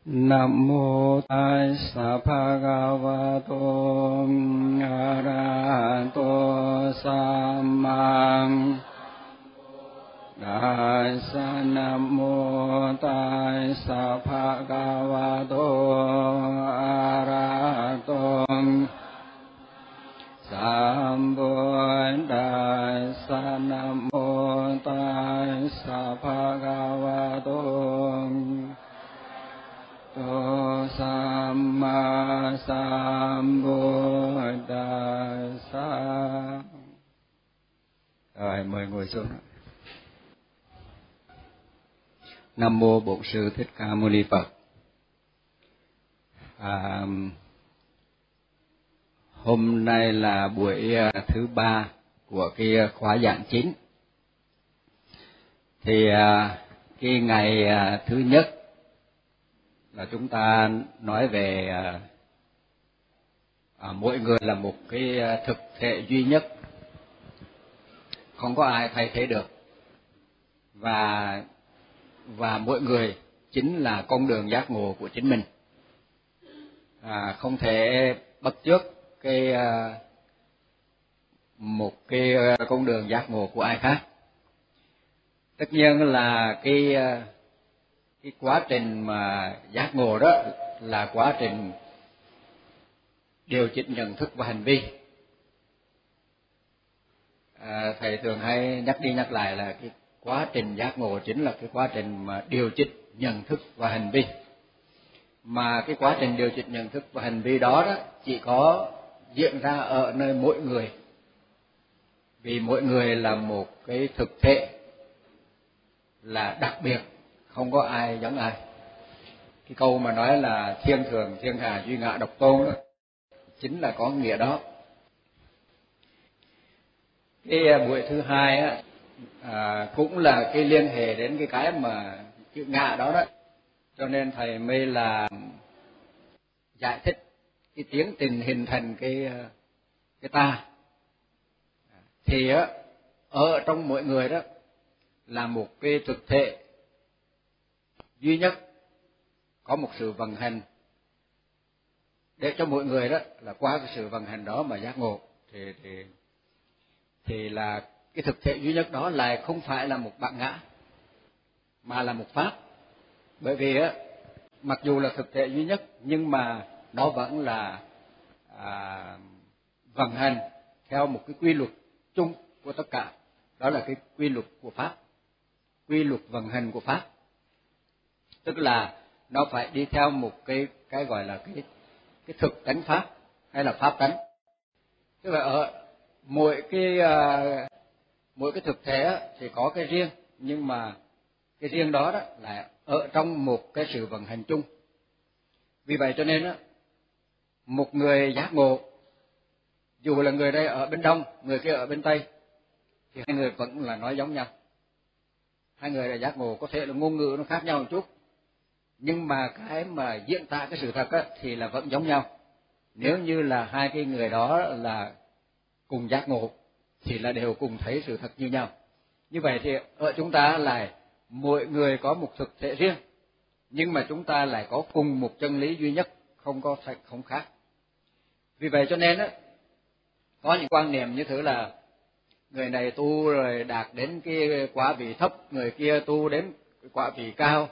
Nam mô Tassa Bhagavato Arahato Samma Tassa. Nam mô Tassa Bhagavato Arahato Sambuddhassa. Nam mô Tassa Bhagavato Samma Sambuddhassa. Rồi, mời ngồi xuống. Nam mô Bổn Sư Thích Ca Mâu Ni Phật. Hôm nay là buổi thứ ba của cái khóa giảng chính. Thì cái ngày thứ nhất là chúng ta nói về mỗi người là một cái thực thể duy nhất, không có ai thay thế được, và mỗi người chính là con đường giác ngộ của chính mình, không thể bắt chước một cái con đường giác ngộ của ai khác. Tất nhiên là cái quá trình mà giác ngộ đó là quá trình điều chỉnh nhận thức và hành vi. Thầy thường hay nhắc đi nhắc lại là cái quá trình giác ngộ chính là cái quá trình mà điều chỉnh nhận thức và hành vi. Mà cái quá trình điều chỉnh nhận thức và hành vi đó chỉ có diễn ra ở nơi mỗi người, vì mỗi người là một cái thực thể là đặc biệt, không có ai giống ai. Cái câu mà nói là thiên thường thiên hà duy ngã độc tôn đó chính là có nghĩa đó. Cái buổi thứ hai cũng là cái liên hệ đến cái mà chữ ngã đó đó, cho nên thầy mới là giải thích cái tiến trình hình thành cái ta. Thì ở trong mỗi người đó là một cái thực thể duy nhất, có một sự vận hành để cho mỗi người đó là qua cái sự vận hành đó mà giác ngộ. Thì là cái thực thể duy nhất đó lại không phải là một bản ngã mà là một pháp. Bởi vì mặc dù là thực thể duy nhất nhưng mà nó vẫn là vận hành theo một cái quy luật chung của tất cả, đó là cái quy luật của pháp, quy luật vận hành của pháp. Tức là nó phải đi theo một cái gọi là cái thực tánh pháp hay là pháp tánh. Tức là ở mỗi cái thực thể thì có cái riêng, nhưng mà cái riêng đó là ở trong một cái sự vận hành chung. Vì vậy cho nên một người giác ngộ, dù là người đây ở bên đông, người kia ở bên tây, thì hai người vẫn là nói giống nhau. Hai người là giác ngộ, có thể là ngôn ngữ nó khác nhau một chút, nhưng mà cái mà diễn tả cái sự thật thì là vẫn giống nhau. Nếu như là hai cái người đó là cùng giác ngộ thì là đều cùng thấy sự thật như nhau. Như vậy thì ở chúng ta là mỗi người có một thực thể riêng, nhưng mà chúng ta lại có cùng một chân lý duy nhất, không khác. Vì vậy cho nên có những quan niệm như thế là người này tu rồi đạt đến cái quả vị thấp, người kia tu đến cái quả vị cao,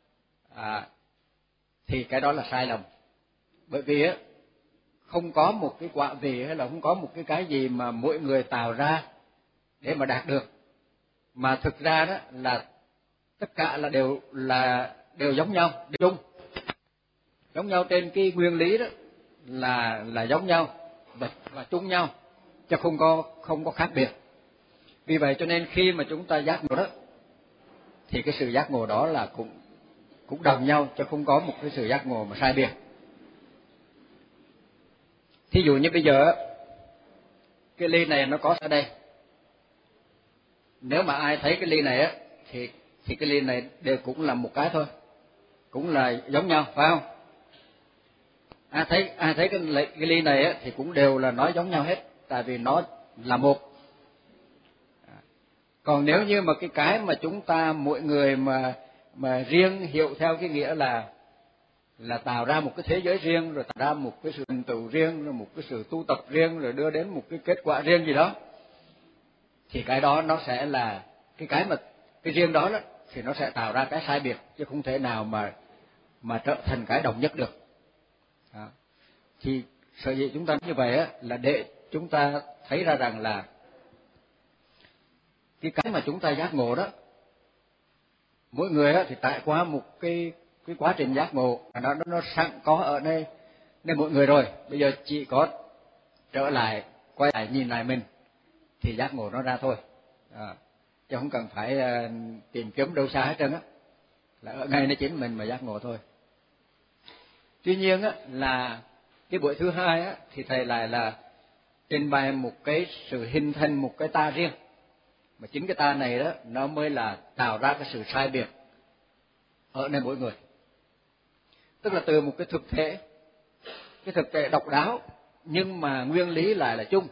thì cái đó là sai lầm. Bởi vì không có một cái quả vị hay là không có một cái gì mà mỗi người tạo ra để mà đạt được, mà thực ra đó là tất cả là đều giống nhau, đều chung, giống nhau trên cái nguyên lý đó là giống nhau và chung nhau, chứ không có khác biệt. Vì vậy cho nên khi mà chúng ta giác ngộ đó thì cái sự giác ngộ đó là cũng đồng nhau, chứ không có một cái sự giác ngộ mà sai biệt. Thí dụ như bây giờ cái ly này nó có ở đây, nếu mà ai thấy cái ly này thì cái ly này đều cũng là một cái thôi, cũng là giống nhau, phải không? Ai thấy cái ly này thì cũng đều là nói giống nhau hết, tại vì nó là một. Còn nếu như mà cái mà chúng ta mỗi người mà riêng hiểu theo cái nghĩa là là tạo ra một cái thế giới riêng, rồi tạo ra một cái sự thành tựu riêng, rồi một cái sự tu tập riêng, rồi đưa đến một cái kết quả riêng gì đó, thì cái đó nó sẽ là cái mà cái riêng đó thì nó sẽ tạo ra cái sai biệt, chứ không thể nào mà trở thành cái đồng nhất được. Đó. Thì sở dĩ chúng ta như vậy á, là để chúng ta thấy ra rằng là cái mà chúng ta giác ngộ đó, mỗi người á thì trải qua một cái quá trình giác ngộ, nó sẵn có ở đây nên mỗi người rồi. Bây giờ chỉ có trở lại, quay lại nhìn lại mình thì giác ngộ nó ra thôi, chứ không cần phải tìm kiếm đâu xa hết trơn á, là ở ngay nơi chính mình mà giác ngộ thôi. Tuy nhiên á, là cái buổi thứ hai á, thì thầy lại là trình bày một cái sự hình thành một cái ta riêng, mà chính cái ta này đó nó mới là tạo ra cái sự sai biệt ở nơi mỗi người. Tức là từ một cái thực thể độc đáo, nhưng mà nguyên lý lại là chung,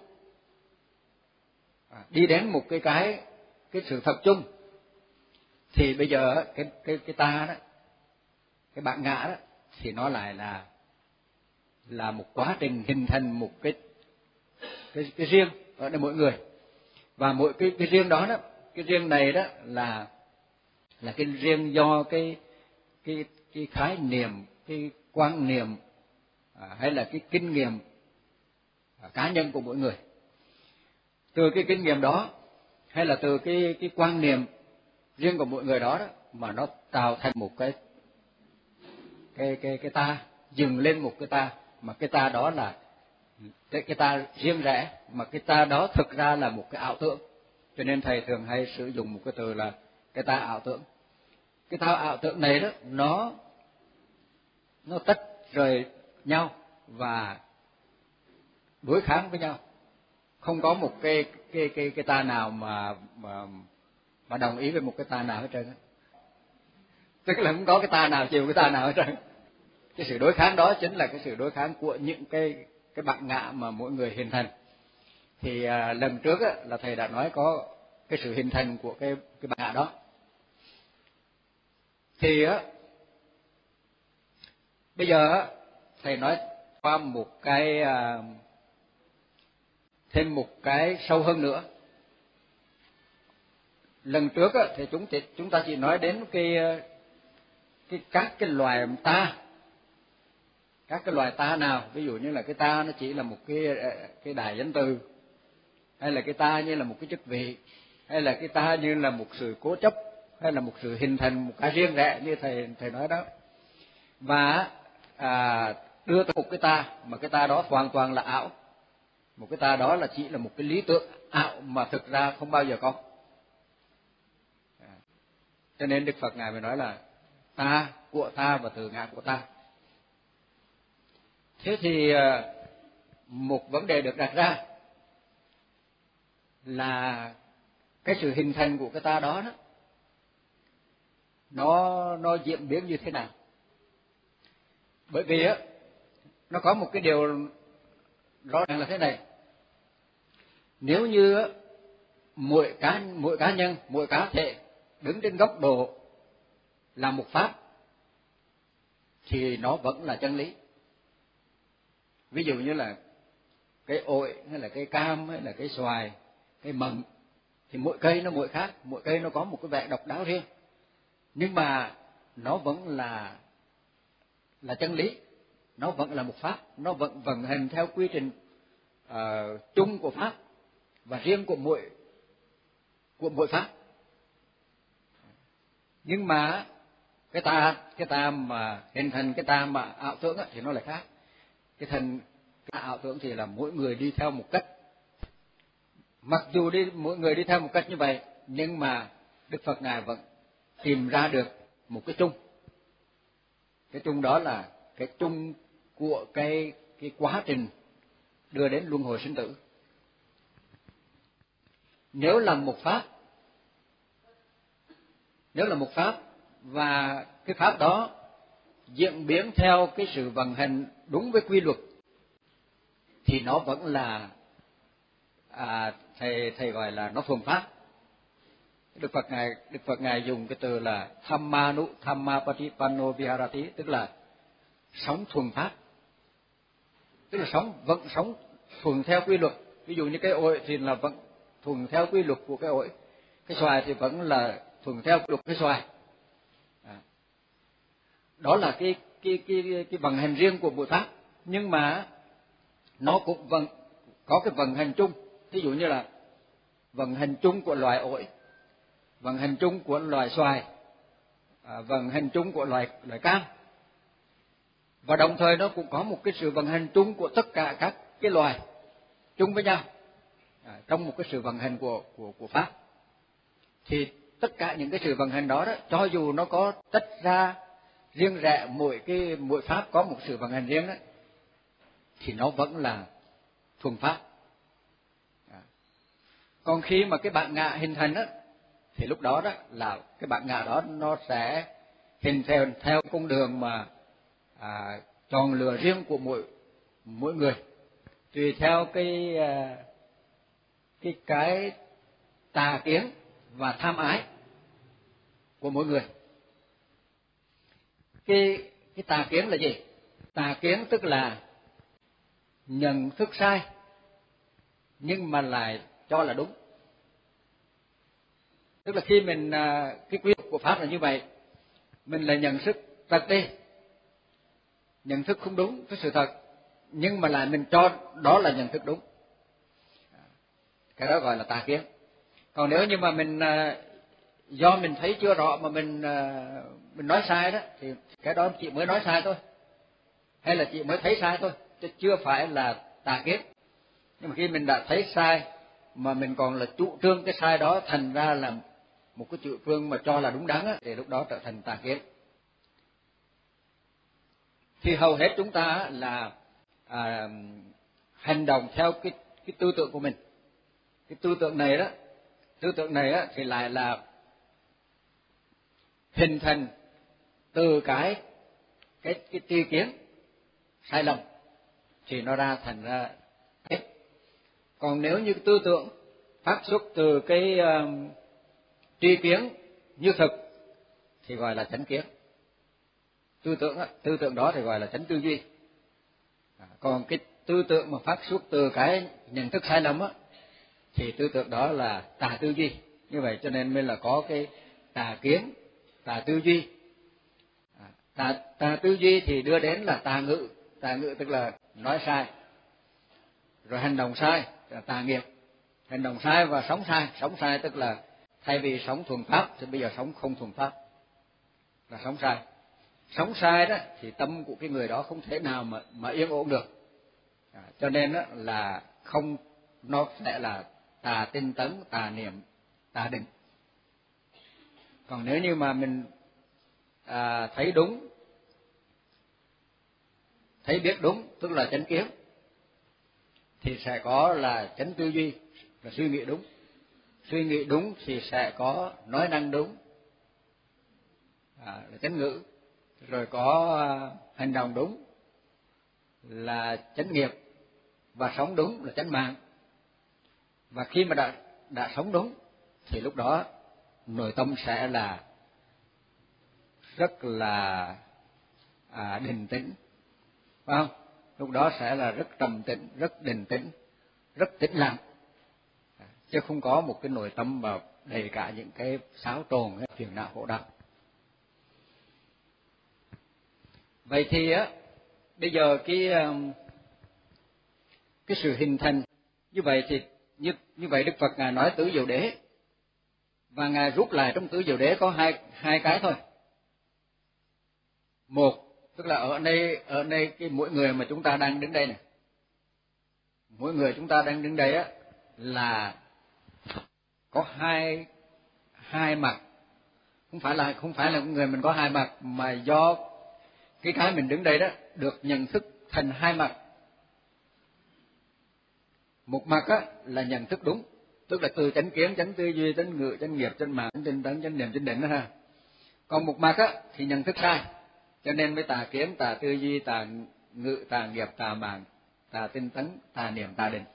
đi đến một cái sự thật chung. Thì bây giờ cái ta đó, cái bản ngã đó, thì nó lại là một quá trình hình thành một cái riêng ở nơi mỗi người. Và mỗi cái riêng đó cái riêng này đó là cái riêng do cái khái niệm, cái quan niệm, hay là cái kinh nghiệm cá nhân của mỗi người. Từ cái kinh nghiệm đó hay là từ cái quan niệm riêng của mỗi người đó, mà nó tạo thành một cái ta, dừng lên một cái ta, mà cái ta đó là cái ta riêng rẽ, mà cái ta đó thực ra là một cái ảo tưởng. Cho nên thầy thường hay sử dụng một cái từ là cái ta ảo tưởng. Cái ta ảo tưởng này đó, nó tách rời nhau và đối kháng với nhau, không có một cái ta nào mà đồng ý với một cái ta nào hết trơn. Tức là không có cái ta nào chiều cái ta nào hết trơn. Cái sự đối kháng đó chính là cái sự đối kháng của những cái bản ngã mà mỗi người hình thành. Thì lần trước á, là thầy đã nói có cái sự hình thành của cái bản ngã đó. Thì á, bây giờ á, thầy nói qua một cái thêm một cái sâu hơn nữa. Lần trước á, thì chúng ta chỉ nói đến các cái loài ta. Các cái loài ta nào, ví dụ như là cái ta nó chỉ là một cái đại danh từ, hay là cái ta như là một cái chức vị, hay là cái ta như là một sự cố chấp, hay là một sự hình thành một cái riêng rẽ như thầy nói đó. Và đưa tới một cái ta mà cái ta đó hoàn toàn là ảo, một cái ta đó là chỉ là một cái lý tưởng ảo mà thực ra không bao giờ có. Cho nên Đức Phật ngài mới nói là ta của ta và từ ngã của ta. Thế thì một vấn đề được đặt ra là cái sự hình thành của cái ta đó nó diễn biến như thế nào? Bởi vì á, nó có một cái điều rõ ràng là thế này: nếu như mỗi cá nhân, mỗi cá thể đứng trên góc độ là một pháp thì nó vẫn là chân lý. Ví dụ như là cái ổi, hay là cái cam, hay là cái xoài, cái mận, thì mỗi cây nó mỗi khác, mỗi cây nó có một cái vẻ độc đáo riêng, nhưng mà nó vẫn là chân lý, nó vẫn là một pháp, nó vẫn vận hành theo quy trình chung của pháp và riêng của mỗi pháp. Nhưng mà cái ta mà hình thành cái ta mà ảo tưởng thì nó lại khác. Cái ảo tưởng thì là mỗi người đi theo một cách, mặc dù mỗi người đi theo một cách như vậy, nhưng mà Đức Phật ngài vẫn tìm ra được một cái chung. Cái chung đó là cái chung của cái quá trình đưa đến luân hồi sinh tử. Nếu là một pháp và cái pháp đó diễn biến theo cái sự vận hành đúng với quy luật, thì nó vẫn là thầy gọi là nó thuần pháp. Đức Phật ngài dùng cái từ là thamma patipanno viharati, tức là sống thuần pháp, tức là vẫn sống thuần theo quy luật. Ví dụ như cái ổi thì là vẫn thuần theo quy luật của cái ổi, cái xoài thì vẫn là thuần theo quy luật cái xoài. Đó là cái vận hành riêng của mỗi pháp, nhưng mà nó cũng có cái vận hành chung. Ví dụ như là vận hành chung của loài ổi, vận hành chung của loài xoài, vận hành chung của loài cam, và đồng thời nó cũng có một cái sự vận hành chung của tất cả các cái loài chung với nhau trong một cái sự vận hành của pháp. Thì tất cả những cái sự vận hành đó, cho dù nó có tách ra riêng rẽ, mỗi pháp có một sự vận hành riêng đó, thì nó vẫn là thuần pháp. Còn khi mà cái bản ngã hình thành thì lúc đó là cái bản ngã đó nó sẽ hình theo con đường mà chọn lựa riêng của mỗi người, tùy theo cái tà kiến và tham ái của mỗi người. Cái tà kiến là gì? Tà kiến tức là nhận thức sai nhưng mà lại cho là đúng. Tức là khi mình cái quy luật của pháp là như vậy, mình lại nhận thức thật đi, nhận thức không đúng với sự thật, nhưng mà lại mình cho đó là nhận thức đúng. Cái đó gọi là tà kiến. Còn nếu như mà mình do mình thấy chưa rõ mà mình nói sai đó, thì cái đó chị mới nói sai thôi, hay là chị mới thấy sai thôi, chứ chưa phải là tà kiến. Nhưng mà khi mình đã thấy sai mà mình còn là chủ trương cái sai đó, thành ra là một cái chủ trương mà cho là đúng đắn thì lúc đó trở thành tà kiến. Thì hầu hết chúng ta là hành động theo cái tư tưởng của mình. Cái tư tưởng này thì lại là hình thành từ cái tri kiến sai lầm, thì nó thành ra thế. Còn nếu như tư tưởng phát xuất từ cái tri kiến như thực thì gọi là chánh kiến. Tư tưởng đó thì gọi là chánh tư duy. Còn cái tư tưởng mà phát xuất từ cái nhận thức sai lầm thì tư tưởng đó là tà tư duy. Như vậy cho nên mới là có cái tà kiến, tà tư duy. Tà tư duy thì đưa đến là tà ngữ tức là nói sai, rồi hành động sai là tà nghiệp. Hành động sai và sống sai tức là thay vì sống thuần pháp thì bây giờ sống không thuần pháp, là sống sai. Sống sai đó thì tâm của cái người đó không thể nào mà yên ổn được. Cho nên là không, nó sẽ là tà tinh tấn, tà niệm, tà định. Còn nếu như mà mình thấy đúng, thấy biết đúng tức là chánh kiến, thì sẽ có là chánh tư duy, là suy nghĩ đúng. Suy nghĩ đúng thì sẽ có nói năng đúng, là chánh ngữ. Rồi có hành động đúng là chánh nghiệp, và sống đúng là chánh mạng. Và khi mà đã sống đúng thì lúc đó nội tâm sẽ là rất là định tĩnh, phải không? Lúc đó sẽ là rất trầm tĩnh, rất định tĩnh, rất tĩnh lặng, chứ không có một cái nội tâm mà đầy cả những cái xáo trộn, phiền não khổ đau. Vậy thì bây giờ cái sự hình thành như vậy thì như vậy Đức Phật ngài nói tứ diệu đế, và ngài rút lại trong tứ diệu đế có hai cái thôi. Một tức là ở đây cái mỗi người mà chúng ta đang đứng đây này, mỗi người chúng ta đang đứng đây là có hai mặt. Không phải là người mình có hai mặt, mà do cái mình đứng đây đó được nhận thức thành hai mặt. Một mặt là nhận thức đúng, tức là từ chánh kiến, chánh tư duy, chánh ngữ, chánh nghiệp, chánh mạng, chánh tinh tấn, chánh niệm, chánh định đó ha. Còn một mặt thì nhận thức sai, cho nên mới tà kiến, tà tư duy, tà ngữ, tà nghiệp, tà mạng, tà tinh tấn, tà niệm, tà định.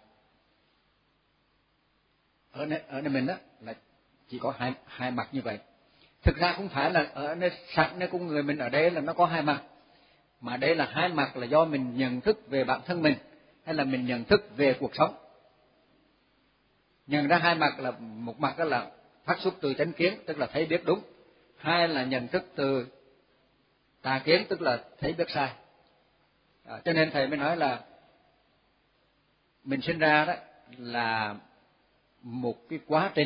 Ở nơi mình là chỉ có hai mặt như vậy. Thực ra không phải là ở nơi sẵn nơi con người mình ở đây là nó có hai mặt, mà đây là hai mặt, là do mình nhận thức về bản thân mình hay là mình nhận thức về cuộc sống. Nhận ra hai mặt là một mặt đó là phát xuất từ chánh kiến, tức là thấy biết đúng, hai là nhận thức từ tà kiến, tức là thấy biết sai. Cho nên thầy mới nói là mình sinh ra đó là một cái quá trình,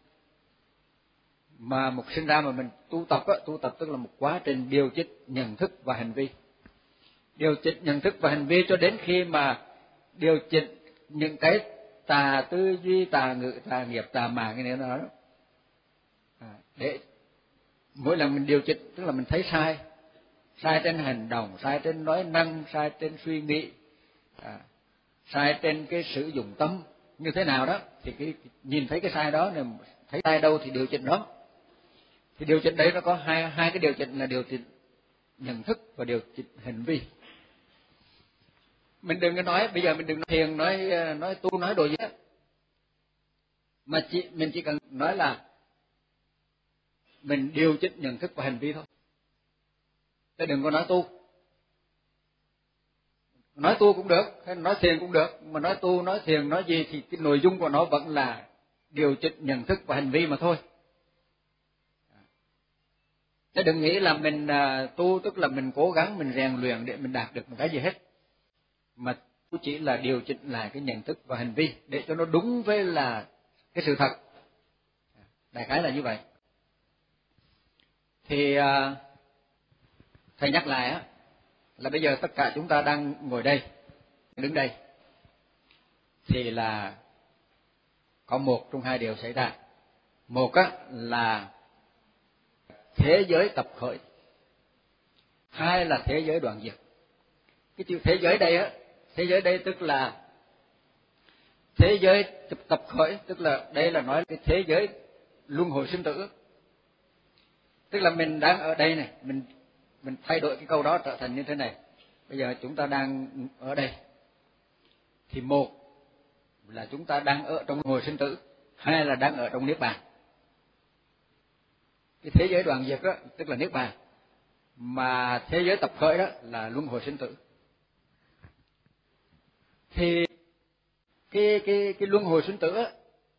mà một sinh ra mà mình tu tập tức là một quá trình điều chỉnh nhận thức và hành vi. Điều chỉnh nhận thức và hành vi cho đến khi mà điều chỉnh những cái tà tư duy, tà ngữ, tà nghiệp, tà mạng cái này đó. Để mỗi lần mình điều chỉnh tức là mình thấy sai, sai trên hành động, sai trên nói năng, sai trên suy nghĩ, sai trên cái sử dụng tâm như thế nào đó, thì cái nhìn thấy cái sai đó, này thấy sai đâu thì điều chỉnh đó. Thì điều chỉnh đấy nó có hai cái điều chỉnh, là điều chỉnh nhận thức và điều chỉnh hành vi. Mình đừng có nói bây giờ mình đừng nói thiền, nói tu, nói đồ gì đó, mà mình chỉ cần nói là mình điều chỉnh nhận thức và hành vi thôi. Chứ đừng có nói tu. Nói tu cũng được, hay nói thiền cũng được, mà nói tu, nói thiền, nói gì thì cái nội dung của nó vẫn là điều chỉnh nhận thức và hành vi mà thôi. Chứ đừng nghĩ là mình tu tức là mình cố gắng, mình rèn luyện để mình đạt được một cái gì hết. Mà tu chỉ là điều chỉnh lại cái nhận thức và hành vi để cho nó đúng với là cái sự thật. Đại khái là như vậy. Thì thầy nhắc lại á, là bây giờ tất cả chúng ta đang ngồi đây, đứng đây, thì là có một trong hai điều xảy ra. Một á là thế giới tập khởi, hai là thế giới đoạn diệt. Cái chữ thế giới đây á, thế giới đây tức là thế giới tập khởi, tức là đây là nói cái thế giới luân hồi sinh tử. Tức là mình đang ở đây này, mình thay đổi cái câu đó trở thành như thế này. Bây giờ chúng ta đang ở đây, thì một là chúng ta đang ở trong luân hồi sinh tử, hai là đang ở trong niết bàn. Cái thế giới đoạn diệt đó tức là niết bàn, mà thế giới tập khởi đó là luân hồi sinh tử. Thì cái luân hồi sinh tử đó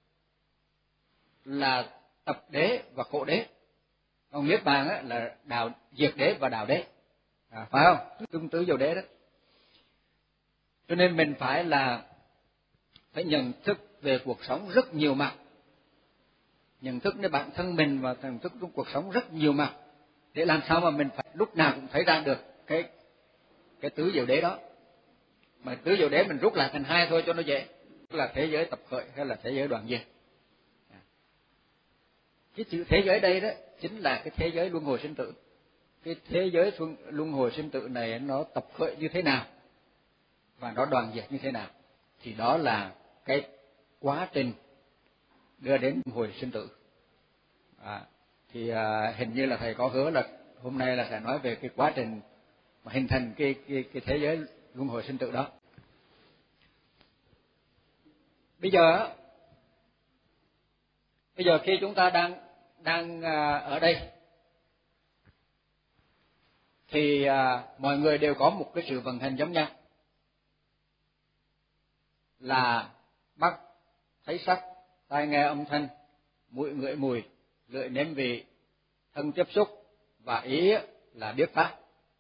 là tập đế và khổ đế, còn niết bàn á là đạo diệt đế và đạo đế, phải không? Tương tứ vô đế đó. Cho nên mình phải nhận thức về cuộc sống rất nhiều mặt, nhận thức đến bản thân mình và nhận thức trong cuộc sống rất nhiều mặt, để làm sao mà mình phải lúc nào cũng thấy ra được cái tứ diệu đế đó. Mà tứ diệu đế mình rút lại thành hai thôi cho nó dễ, tức là thế giới tập khởi hay là thế giới đoạn diệt. Cái chữ thế giới đây đó chính là cái thế giới luân hồi sinh tử. Cái thế giới luân hồi sinh tử này nó tập khởi như thế nào và nó đoạn diệt như thế nào, thì đó là cái quá trình đưa đến luân hồi sinh tử. Thì hình như là thầy có hứa là hôm nay là sẽ nói về cái quá trình mà hình thành cái thế giới luân hồi sinh tử đó. Bây giờ khi chúng ta đang ở đây thì mọi người đều có một cái sự vận hành giống nhau, là mắt thấy sắc, tai nghe âm thanh, mũi ngửi mùi, lưỡi nếm vị, thân tiếp xúc và ý là biết pháp.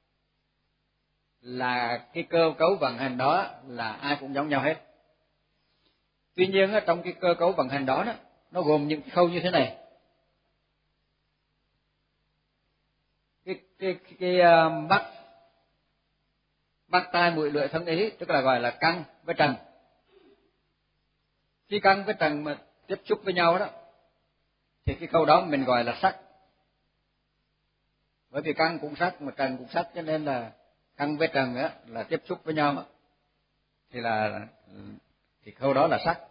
Là cái cơ cấu vận hành đó là ai cũng giống nhau hết. Tuy nhiên trong cái cơ cấu vận hành đó nó gồm những khâu như thế này. Cái mắt tai mũi lưỡi thân ý tức là gọi là căn với trần. Khi căn với trần mà tiếp xúc với nhau đó thì cái khâu đó mình gọi là sắc. Bởi vì căn cũng sắc mà trần cũng sắc, cho nên là căn với trần là tiếp xúc với nhau thì khâu đó là sắc.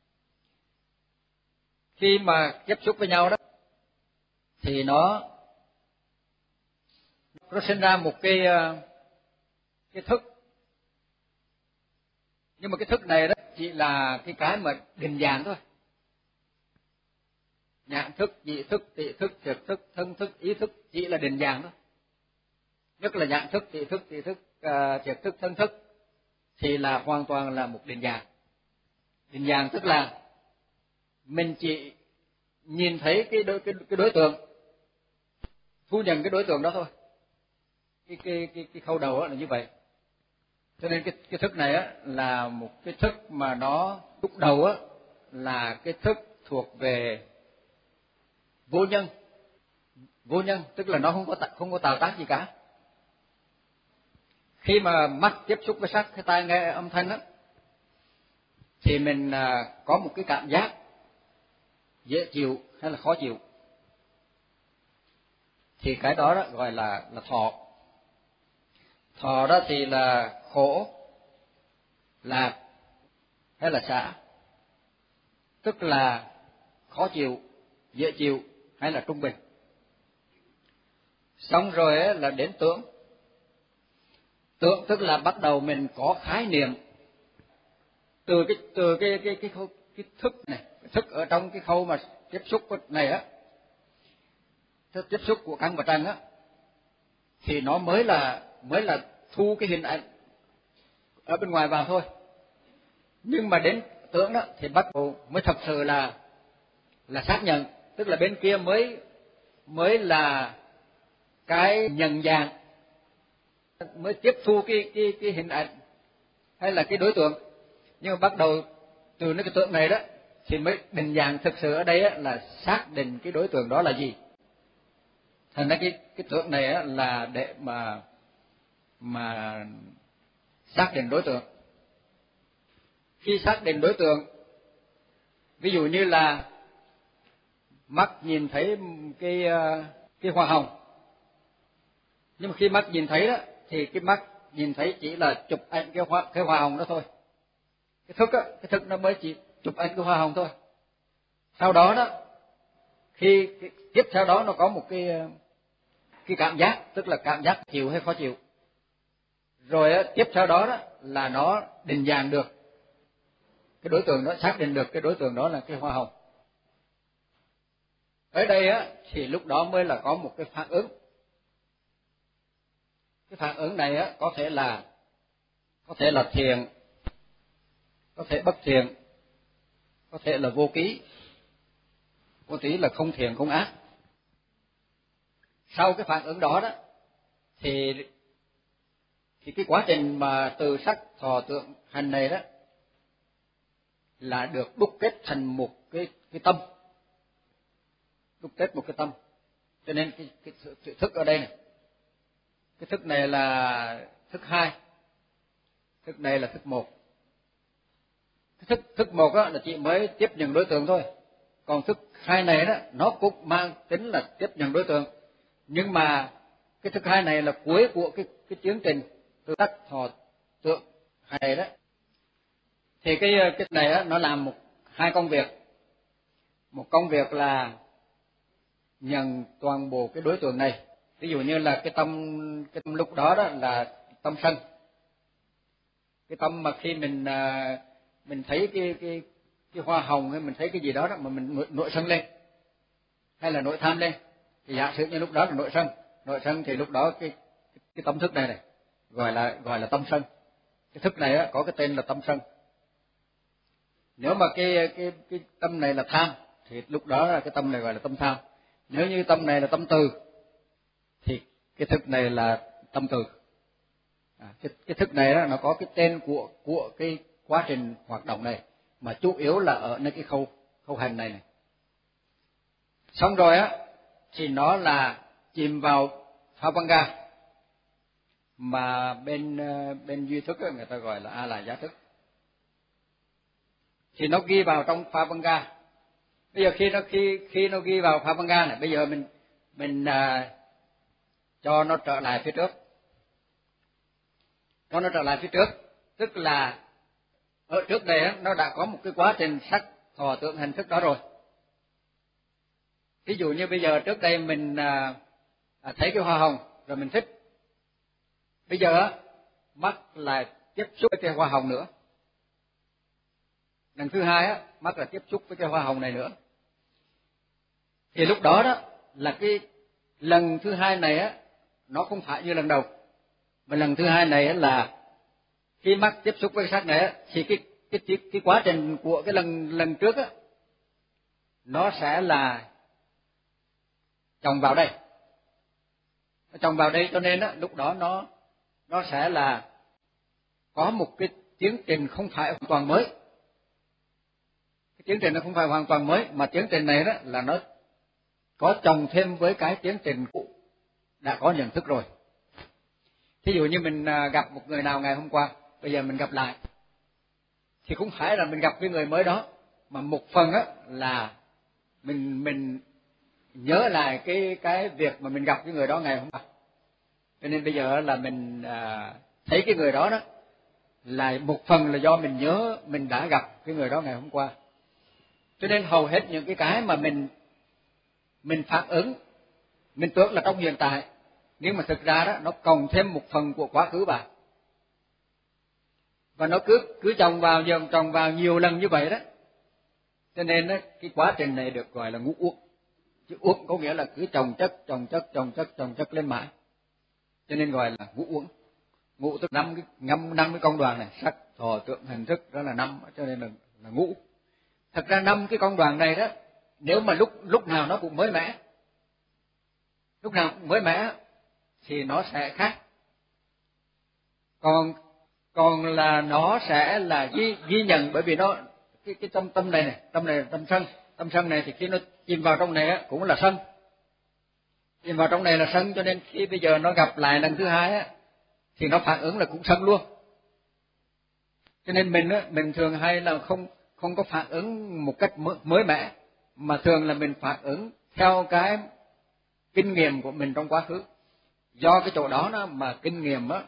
Khi mà tiếp xúc với nhau đó thì nó sinh ra một cái thức. Nhưng mà cái thức này đó chỉ là cái mà định dạng thôi. Nhãn thức, nhị thức, tị thức, thiệt thức, thân thức, ý thức chỉ là định dạng thôi. nhất là nhãn thức, thị thức, thiệt thức, thân thức, thì là hoàn toàn là một định dạng. Định dạng tức là mình chỉ nhìn thấy cái đối tượng, thu nhận cái đối tượng đó thôi. Cái khâu đầu là như vậy. Cho nên cái thức này á là một cái thức mà nó lúc đầu á là cái thức thuộc về vô nhân. Vô nhân tức là nó không có tạo tác gì cả. Khi mà mắt tiếp xúc với sắc, cái tai nghe âm thanh á, thì mình có một cái cảm giác dễ chịu hay là khó chịu, thì cái đó gọi là thọ. Thọ đó thì là khổ, lạc hay là xả, tức là khó chịu, dễ chịu hay là trung bình. Xong rồi là đến tưởng. Tưởng tức là bắt đầu mình có khái niệm từ cái thức này, thức ở trong cái khâu mà tiếp xúc này á, tiếp xúc của căn và trần á, thì nó mới là thu cái hình ảnh ở bên ngoài vào thôi. Nhưng mà đến tưởng đó thì bắt đầu mới thật sự là xác nhận, tức là bên kia mới là cái nhận dạng, mới tiếp thu cái hình ảnh hay là cái đối tượng. Nhưng mà bắt đầu từ cái tưởng này đó thì mới định dạng thực sự ở đây á, là xác định cái đối tượng đó là gì. Thành ra cái tưởng này á, là để mà xác định đối tượng. Khi xác định đối tượng, ví dụ như là mắt nhìn thấy cái hoa hồng, nhưng mà khi mắt nhìn thấy đó thì cái mắt nhìn thấy chỉ là chụp ảnh cái hoa hồng đó thôi. Cái thức nó mới chỉ chụp ảnh cái hoa hồng thôi. Sau đó đó, tiếp theo đó nó có một cái cảm giác, tức là cảm giác chịu hay khó chịu. Rồi tiếp theo đó đó là nó định dạng được cái đối tượng đó, xác định được cái đối tượng đó là cái hoa hồng. Ở đây á thì lúc đó mới là có một cái phản ứng. Cái phản ứng này á có thể là thiện, có thể bất thiện, có thể là vô ký, có thể là không thiện không ác. Sau cái phản ứng đó đó thì cái quá trình mà từ sắc thọ tưởng hành này đó là được đúc kết thành một cái tâm, đúc kết một cái tâm. Cho nên cái sự thức ở đây này, cái thức này là thức 2, thức này là thức 1. Cái thức 1 đó là chỉ mới tiếp nhận đối tượng thôi, còn thức 2 này đó nó cũng mang tính là tiếp nhận đối tượng, nhưng mà cái thức 2 này là cuối của cái tiến trình từ sắc thọ tưởng hành đó. Thì cái này đó, nó làm hai công việc. Một công việc là nhận toàn bộ cái đối tượng này. Ví dụ như là cái tâm lúc đó đó là tâm sân. Cái tâm mà khi mình thấy cái hoa hồng hay mình thấy cái gì đó mà mình nổi sân lên hay là nổi tham lên, thì giả sử như lúc đó là nổi sân thì lúc đó cái tâm thức này gọi là tâm sân. Cái thức này có cái tên là tâm sân. Nếu mà cái tâm này là tham thì lúc đó là cái tâm này gọi là tâm tham. Nếu như tâm này là tâm từ thì cái thức này là tâm từ. Cái thức này đó, nó có cái tên của cái quá trình hoạt động này, mà chủ yếu là ở nơi cái khâu hành này. Xong rồi á thì nó là chìm vào Phavanga, mà bên duy thức người ta gọi là A La Giá thức. Thì nó ghi vào trong Phavanga. Bây giờ khi nó ghi vào Phavanga này, bây giờ mình cho nó trở lại phía trước. Cho nó trở lại phía trước, tức là ở trước đây nó đã có một cái quá trình sắc thọ tưởng hành thức đó rồi. Ví dụ như bây giờ trước đây mình thấy cái hoa hồng rồi mình thích. Bây giờ mắt lại tiếp xúc với cái hoa hồng nữa. Lần thứ hai mắt là tiếp xúc với cái hoa hồng này nữa. Thì lúc đó đó là cái lần thứ hai này nó không phải như lần đầu. Mà lần thứ hai này là khi mắt tiếp xúc với sắc này thì cái quá trình của cái lần trước á, nó sẽ là chồng vào đây, cho nên á, lúc đó nó sẽ là có một cái tiến trình không phải hoàn toàn mới. Cái tiến trình nó không phải hoàn toàn mới, mà tiến trình này đó là nó có chồng thêm với cái tiến trình cũ đã có nhận thức rồi. Thí dụ như mình gặp một người nào ngày hôm qua, bây giờ mình gặp lại, thì không phải là mình gặp cái người mới đó, mà một phần á là mình nhớ lại cái việc mà mình gặp cái người đó ngày hôm qua. Cho nên bây giờ là mình thấy cái người đó đó là một phần là do mình nhớ mình đã gặp cái người đó ngày hôm qua. Cho nên hầu hết những cái mà mình phản ứng, mình tưởng là trong hiện tại, nhưng mà thực ra đó nó cộng thêm một phần của quá khứ vào. Và nó cứ chồng vào nhiều lần như vậy đó. Cho nên đó, cái quá trình này được gọi là ngũ uất. Chứ uất có nghĩa là cứ chồng chất lên mãi. Cho nên gọi là ngũ uất. Ngũ tức năm cái công đoàn này, sắc, thọ, tưởng, hành, thức, đó là 5, cho nên là ngũ. Thật ra 5 cái công đoàn này đó, nếu mà lúc nào nó cũng mới mẻ, thì nó sẽ khác. Còn là nó sẽ là ghi nhận, bởi vì nó cái tâm này tâm sân này thì khi nó chìm vào trong này cũng là sân. Chìm vào trong này là sân, cho nên khi bây giờ nó gặp lại lần thứ hai á thì nó phản ứng là cũng sân luôn. Cho nên mình thường hay là không có phản ứng một cách mới mẻ, mà thường là mình phản ứng theo cái kinh nghiệm của mình trong quá khứ. Do cái chỗ đó mà kinh nghiệm á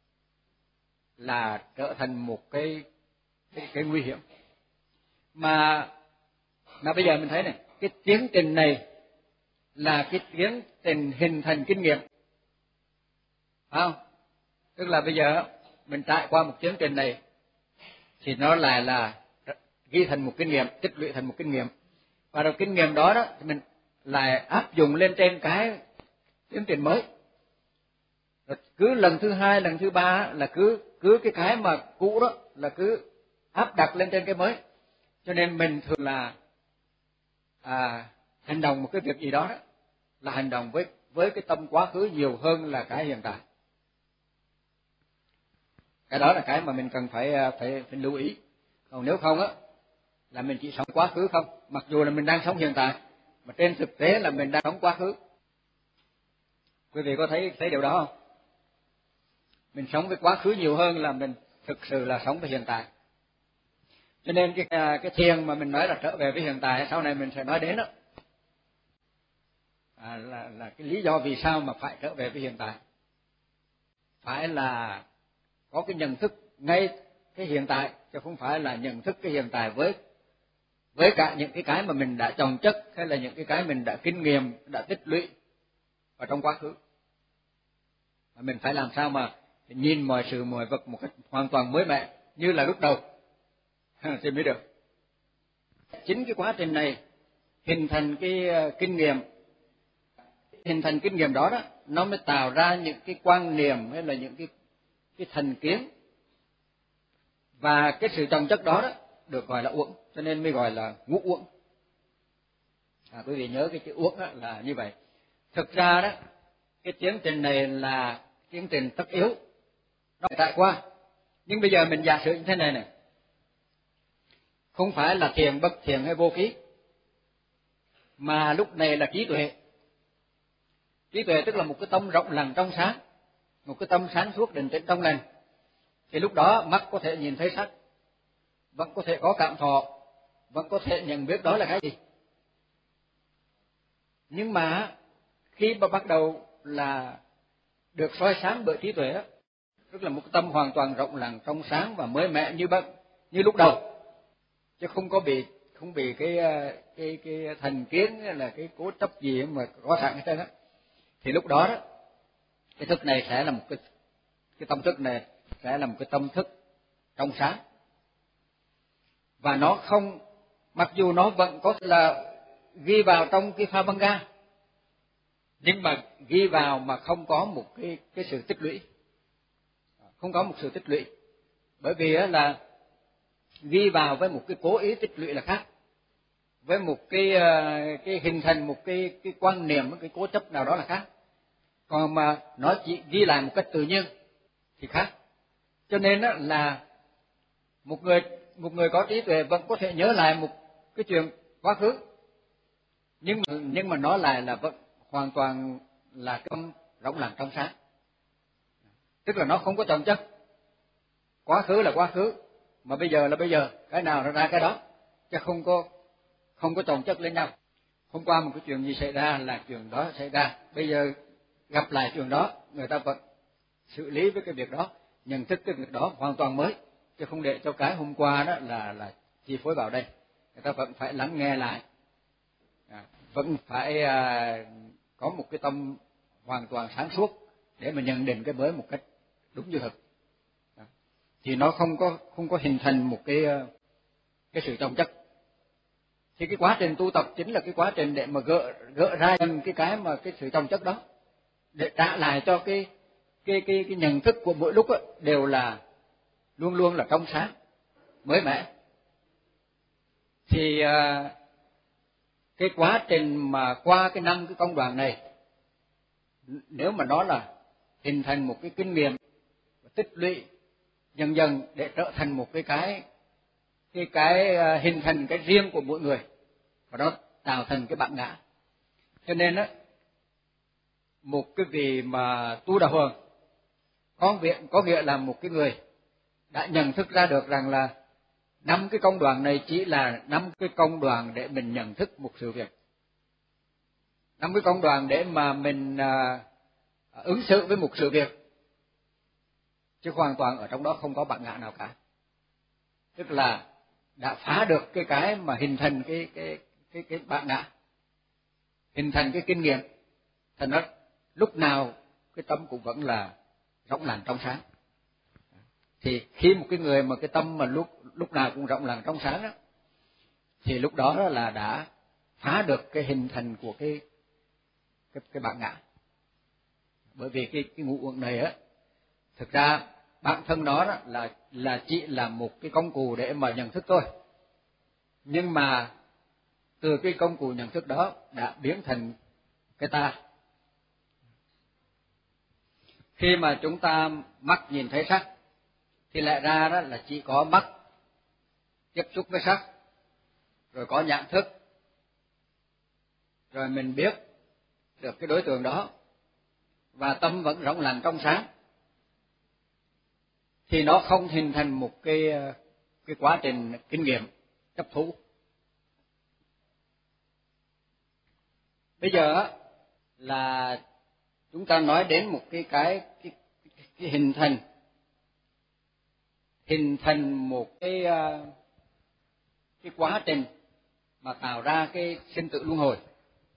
là trở thành một cái nguy hiểm. Mà bây giờ mình thấy này, cái tiến trình này là cái tiến trình hình thành kinh nghiệm, phải không? Tức là bây giờ mình trải qua một tiến trình này thì nó lại là ghi thành một kinh nghiệm, tích lũy thành một kinh nghiệm, và rồi kinh nghiệm đó thì mình lại áp dụng lên trên cái tiến trình mới. Rồi cứ lần thứ hai, lần thứ ba là cứ cái mà cũ đó là cứ áp đặt lên trên cái mới. Cho nên mình thường là hành động một cái việc gì đó là hành động với cái tâm quá khứ nhiều hơn là cái hiện tại. Cái đó là cái mà mình cần phải lưu ý. Còn nếu không á là mình chỉ sống quá khứ không, mặc dù là mình đang sống hiện tại, mà trên thực tế là mình đang sống quá khứ. Quý vị có thấy điều đó không? Mình sống với quá khứ nhiều hơn là mình thực sự là sống với hiện tại. Cho nên cái thiền mà mình nói là trở về với hiện tại, sau này mình sẽ nói đến đó, là cái lý do vì sao mà phải trở về với hiện tại. Phải là có cái nhận thức ngay cái hiện tại, chứ không phải là nhận thức cái hiện tại với cả những cái mà mình đã chồng chất, hay là những cái mình đã kinh nghiệm, đã tích lũy ở trong quá khứ. Và mình phải làm sao mà nhìn mọi sự mọi vật một cách hoàn toàn mới mẻ như là lúc đầu thì mới được. Chính cái quá trình này hình thành cái kinh nghiệm đó nó mới tạo ra những cái quan niệm hay là những cái thành kiến, và cái sự chồng chất đó được gọi là uẩn, cho nên mới gọi là ngũ uẩn. Quý vị nhớ cái chữ uẩn là như vậy. Thực ra đó cái tiến trình này là tiến trình tất yếu, nó phải trải qua. Nhưng bây giờ mình giả sử như thế này, không phải là thiền, bất thiền hay vô ký, mà lúc này là trí tuệ. Trí tuệ tức là một cái tâm rộng lặng trong sáng, một cái tâm sáng suốt định tĩnh trong lành. Thì lúc đó mắt có thể nhìn thấy sắc, vẫn có thể có cảm thọ, vẫn có thể nhận biết đó là cái gì. Nhưng mà khi mà bắt đầu là được soi sáng bởi trí tuệ, tức là một cái tâm hoàn toàn rộng lặng trong sáng và mới mẻ như lúc đầu, chứ không bị cái thành kiến hay là cái cố chấp gì mà có sẵn hết trơn á. Thì lúc đó cái thức này sẽ là cái tâm thức này sẽ là một cái tâm thức trong sáng, và nó không, mặc dù nó vẫn có là ghi vào trong cái pha băng ga, Nhưng mà ghi vào mà không có một cái sự tích lũy, không có một sự tích lũy. Bởi vì là ghi vào với một cái cố ý tích lũy là khác, với một cái hình thành một cái quan niệm, một cái cố chấp nào đó là khác. Còn mà nó chỉ ghi lại một cách tự nhiên thì khác. Cho nên là một người có trí tuệ vẫn có thể nhớ lại một cái chuyện quá khứ, nhưng mà nói lại là vẫn hoàn toàn là cái tâm rỗng lặng trong sáng, tức là nó không có chồng chất. Quá khứ là quá khứ, mà bây giờ là bây giờ, cái nào nó ra cái đó, chứ không có chồng chất lên nhau. Hôm qua một cái chuyện gì xảy ra là chuyện đó xảy ra, bây giờ gặp lại chuyện đó, người ta vẫn xử lý với cái việc đó, nhận thức cái việc đó hoàn toàn mới, chứ không để cho cái hôm qua đó là chi phối vào đây. Người ta vẫn phải lắng nghe lại, vẫn phải có một cái tâm hoàn toàn sáng suốt để mà nhận định cái mới một cách đúng như thực. Thì nó không có hình thành một cái sự chồng chất. Thì cái quá trình tu tập chính là cái quá trình để mà gỡ ra cái sự chồng chất đó, để trả lại cho cái nhận thức của mỗi lúc đều là luôn luôn là trong sáng, mới mẻ. Thì cái quá trình mà qua cái 5 cái công đoạn này, nếu mà nó là hình thành một cái kinh nghiệm tích lũy dần dần để trở thành một cái hình thành cái riêng của mỗi người, và nó tạo thành cái bản ngã. Cho nên một cái vị mà tu đạo hoàng có nghĩa là một cái người đã nhận thức ra được rằng là 5 cái công đoạn này chỉ là 5 cái công đoạn để mình nhận thức một sự việc, 5 cái công đoạn để mà mình ứng xử với một sự việc, chứ hoàn toàn ở trong đó không có bản ngã nào cả. Tức là đã phá được cái mà hình thành cái bản ngã, hình thành cái kinh nghiệm, thành nó lúc nào cái tâm cũng vẫn là rộng lặng trong sáng. Thì khi một cái người mà cái tâm mà lúc nào cũng rộng lặng trong sáng đó, thì lúc đó là đã phá được cái hình thành của cái bản ngã. Bởi vì cái ngũ uẩn này thực ra bản thân nó đó là chỉ là một cái công cụ để mà nhận thức thôi, nhưng mà từ cái công cụ nhận thức đó đã biến thành cái ta. Khi mà chúng ta mắt nhìn thấy sắc thì lẽ ra đó là chỉ có mắt tiếp xúc với sắc, rồi có nhận thức, rồi mình biết được cái đối tượng đó, và tâm vẫn rộng lặng trong sáng, thì nó không hình thành một cái quá trình kinh nghiệm chấp thú. Bây giờ là chúng ta nói đến một cái hình thành một cái quá trình mà tạo ra cái sinh tử luân hồi.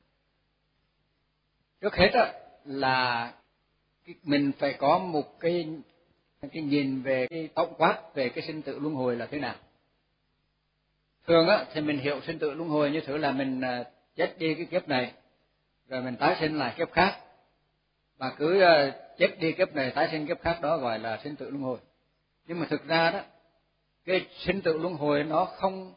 Trước hết là mình phải có một cái nhìn về cái tổng quát về cái sinh tử luân hồi là thế nào. Thường thì mình hiểu sinh tử luân hồi như thế là mình chết đi cái kiếp này, rồi mình tái sinh lại kiếp khác, và cứ chết đi kiếp này tái sinh kiếp khác, đó gọi là sinh tử luân hồi. Nhưng mà thực ra đó, cái sinh tử luân hồi nó không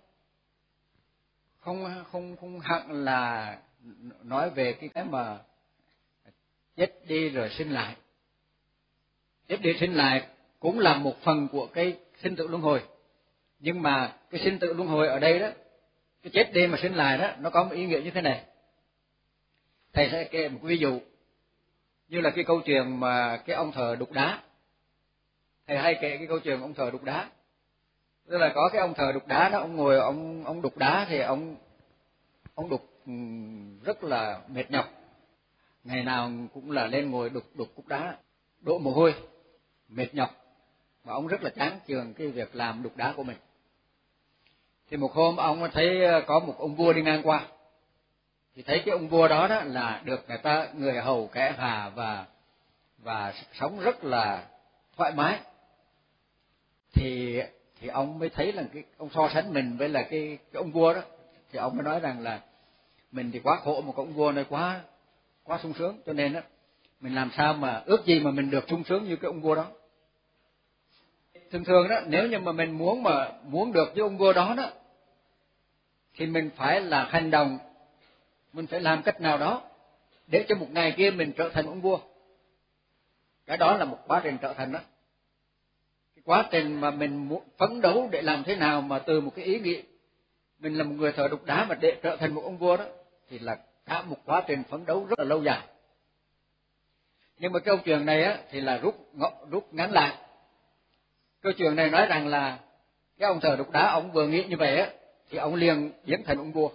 hẳn là nói về cái mà chết đi rồi sinh lại. Chết đi sinh lại cũng là một phần của cái sinh tử luân hồi, nhưng mà cái sinh tử luân hồi ở đây đó, cái chết đi mà sinh lại đó, nó có một ý nghĩa như thế này. Thầy sẽ kể một ví dụ, như là cái câu chuyện mà cái ông thợ đục đá. Thầy hay kể cái câu chuyện ông thợ đục đá. Tức là có cái ông thợ đục đá đó, ông ngồi ông đục đá, thì ông đục rất là mệt nhọc, ngày nào cũng là lên ngồi đục cục đá, đổ mồ hôi, mệt nhọc, và ông rất là chán chường cái việc làm đục đá của mình. Thì một hôm ông thấy có một ông vua đi ngang qua, thì thấy cái ông vua đó là được người hầu kẻ hà và sống rất là thoải mái. Thì ông mới thấy là ông so sánh mình với là cái ông vua đó, thì ông mới nói rằng là mình thì quá khổ, một ông vua này quá sung sướng, cho nên á mình làm sao mà ước gì mà mình được sung sướng như cái ông vua đó. Thường thường đó, nếu như mà mình muốn được với ông vua đó đó, thì mình phải là hành động, mình phải làm cách nào đó để cho một ngày kia mình trở thành ông vua. Cái đó là một quá trình trở thành đó. Cái quá trình mà mình muốn phấn đấu để làm thế nào mà từ một cái ý nghĩ mình là một người thợ đục đá mà để trở thành một ông vua đó, thì là cả một quá trình phấn đấu rất là lâu dài. Nhưng mà câu chuyện này á thì là rút ngắn lại. Câu chuyện này nói rằng là cái ông thợ đục đá ông vừa nghĩ như vậy á thì ông liền biến thành ông vua.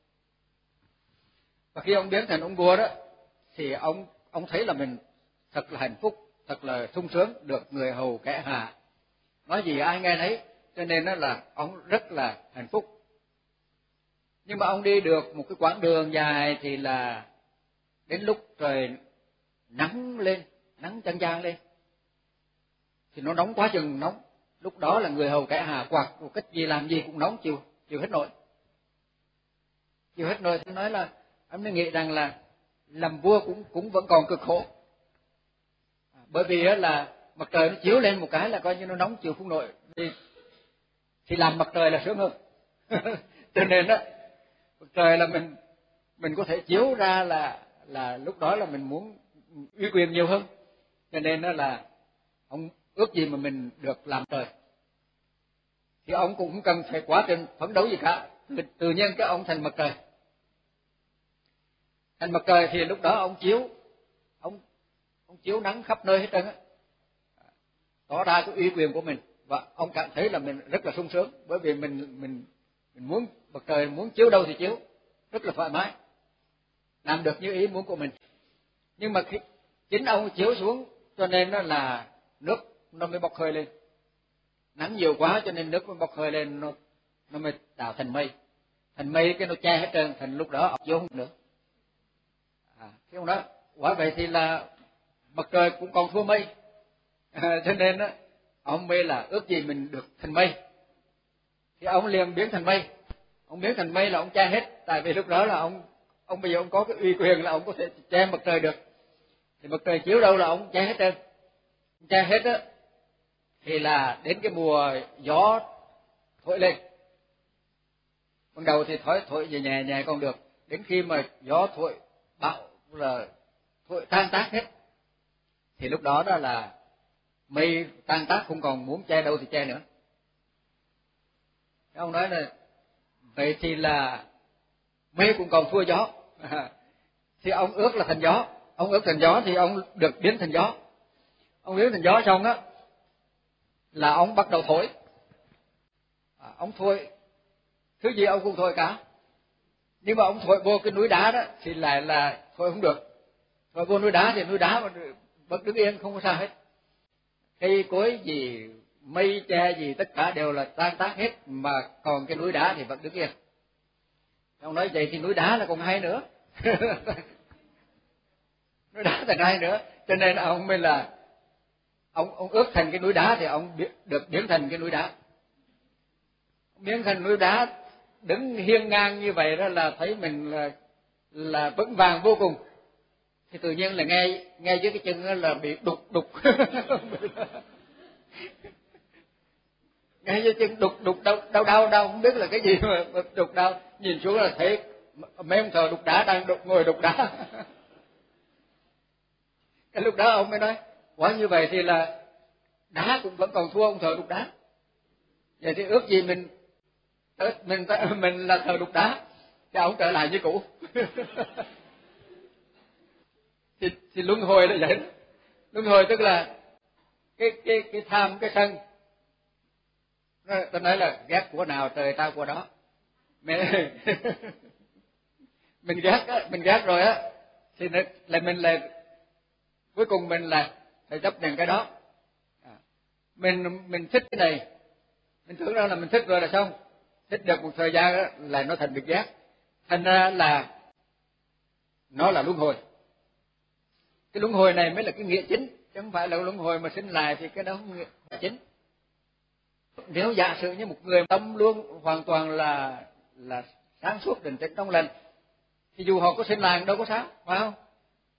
Và khi ông biến thành ông vua đó thì ông thấy là mình thật là hạnh phúc, thật là sung sướng, được người hầu kẻ hạ, nói gì ai nghe nấy, cho nên đó là ông rất là hạnh phúc. Nhưng mà ông đi được một cái quãng đường dài thì là đến lúc trời nắng lên, nắng chang chang lên, thì nó nóng quá chừng nóng. Lúc đó là người hầu kẻ hạ quạt một cách gì làm gì cũng nóng, chịu hết nổi. Chịu hết nổi thì nói là anh mới nghĩ rằng là làm vua cũng vẫn còn cực khổ. Bởi vì là mặt trời nó chiếu lên một cái là coi như nó nóng chịu không nổi, thì làm mặt trời là sướng hơn. Cho nên đó mặt trời là mình có thể chiếu ra là lúc đó là mình muốn uy quyền nhiều hơn, cho nên đó là ông ước gì mà mình được làm trời. Thì ông cũng không cần phải quá trình phấn đấu gì cả, tự nhiên cái ông thành mặt trời. Thành mặt trời thì lúc đó ông chiếu nắng khắp nơi hết trơn á, tỏ ra cái uy quyền của mình, và ông cảm thấy là mình rất là sung sướng, bởi vì mình muốn mặt trời muốn chiếu đâu thì chiếu, rất là thoải mái, làm được như ý muốn của mình. Nhưng mà khi chính ông chiếu xuống cho nên nó là nước nó mới bốc hơi lên, nắng nhiều quá cho nên nước mới bốc hơi lên, nó mới tạo thành mây cái nó che hết trơn, thành lúc đó ông chiếu không nữa. Cái ông đó quả vậy thì là mặt trời cũng còn thua mây, cho nên đó ông mới là ước gì mình được thành mây, thì ông liền biến thành mây. Ông biến thành mây là ông che hết, tại vì lúc đó là ông bây giờ ông có cái uy quyền là ông có thể che mặt trời được, thì mặt trời chiếu đâu là ông che hết trơn. Che hết á thì là đến cái mùa gió thổi lên, ban đầu thì thổi về nhẹ nhẹ còn được, đến khi mà gió thổi bão là thổi tan tác hết, thì lúc đó đó là mây tan tác không còn muốn che đâu thì che nữa. Ông nói là vậy thì là mây cũng còn thua gió. Thì ông ước là thành gió, ông ước thành gió thì ông được biến thành gió. Ông biến thành gió xong á là ông bắt đầu thổi. Ông thổi thứ gì ông cũng thổi cả, nhưng mà ông thổi vô cái núi đá đó thì lại là thổi không được. Thổi vô núi đá thì núi đá vẫn đứng yên không có sao hết, cây cối gì mây che gì tất cả đều là tan tác hết, mà còn cái núi đá thì vẫn đứng yên. Ông nói vậy thì núi đá là còn hay nữa. Núi đá thành hay nữa, cho nên ông mới là ông ước thành cái núi đá thì ông được biến thành cái núi đá. Biến thành núi đá đứng hiên ngang như vậy đó là thấy mình là vững vàng vô cùng. Thì tự nhiên là nghe dưới cái chân là bị đục nghe dưới chân đục đau không biết là cái gì mà đục đau, nhìn xuống là thấy mấy ông thợ đục đá đang ngồi đục đá. Cái lúc đó ông mới nói quả như vậy thì là đá cũng vẫn còn thua ông thợ đục đá, vậy thì ước gì mình là thợ đục đá thì ông trở lại như cũ. thì luân hồi là vậy đó. Luân hồi tức là cái tham cái sân, ta nói là ghét của nào trời tao của đó. Mình ghét rồi á thì mình là cuối cùng mình là phải chấp nhận cái đó. Mình thích cái này, mình tưởng ra là mình thích rồi là xong, thích được một thời gian đó là nó thành việc ghét, thành ra là nó là luân hồi. Cái luân hồi này mới là cái nghĩa chính, chứ không phải là luân hồi mà sinh lại thì cái đó không nghĩa chính. Nếu giả sử như một người tâm luôn hoàn toàn là sáng suốt định tĩnh trong lành thì dù họ có sinh lại đâu có sao, phải không?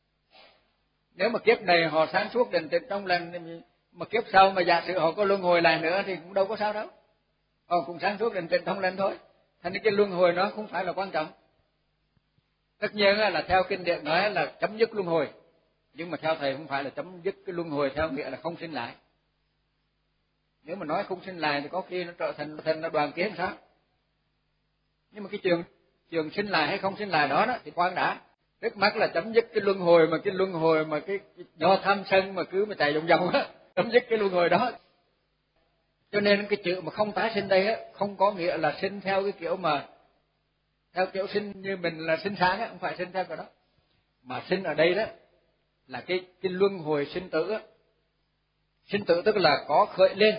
Nếu mà kiếp này họ sáng suốt định tĩnh trong lành, mà kiếp sau mà giả sử họ có luân hồi lại nữa thì cũng đâu có sao đâu, họ cũng sáng suốt định tĩnh trong lành thôi. Thành ra cái luân hồi nó không phải là quan trọng. Tất nhiên là theo kinh điển nói là chấm dứt luân hồi, nhưng mà theo thầy không phải là chấm dứt cái luân hồi theo nghĩa là không sinh lại. Nếu mà nói không sinh lại thì có khi nó trở thành nó đoàn kiến sao? Nhưng mà cái trường sinh lại hay không sinh lại đó thì khoan đã. Trước mắt là chấm dứt cái luân hồi mà cái do tham sân mà cứ mà chạy vòng vòng á, chấm dứt cái luân hồi đó. Cho nên cái chữ mà không tái sinh đây á, không có nghĩa là sinh theo cái kiểu mà theo kiểu sinh như mình là sinh sáng á, không phải sinh theo cái đó. Mà sinh ở đây đó là cái luân hồi sinh tử á. Sinh tử tức là có khởi lên,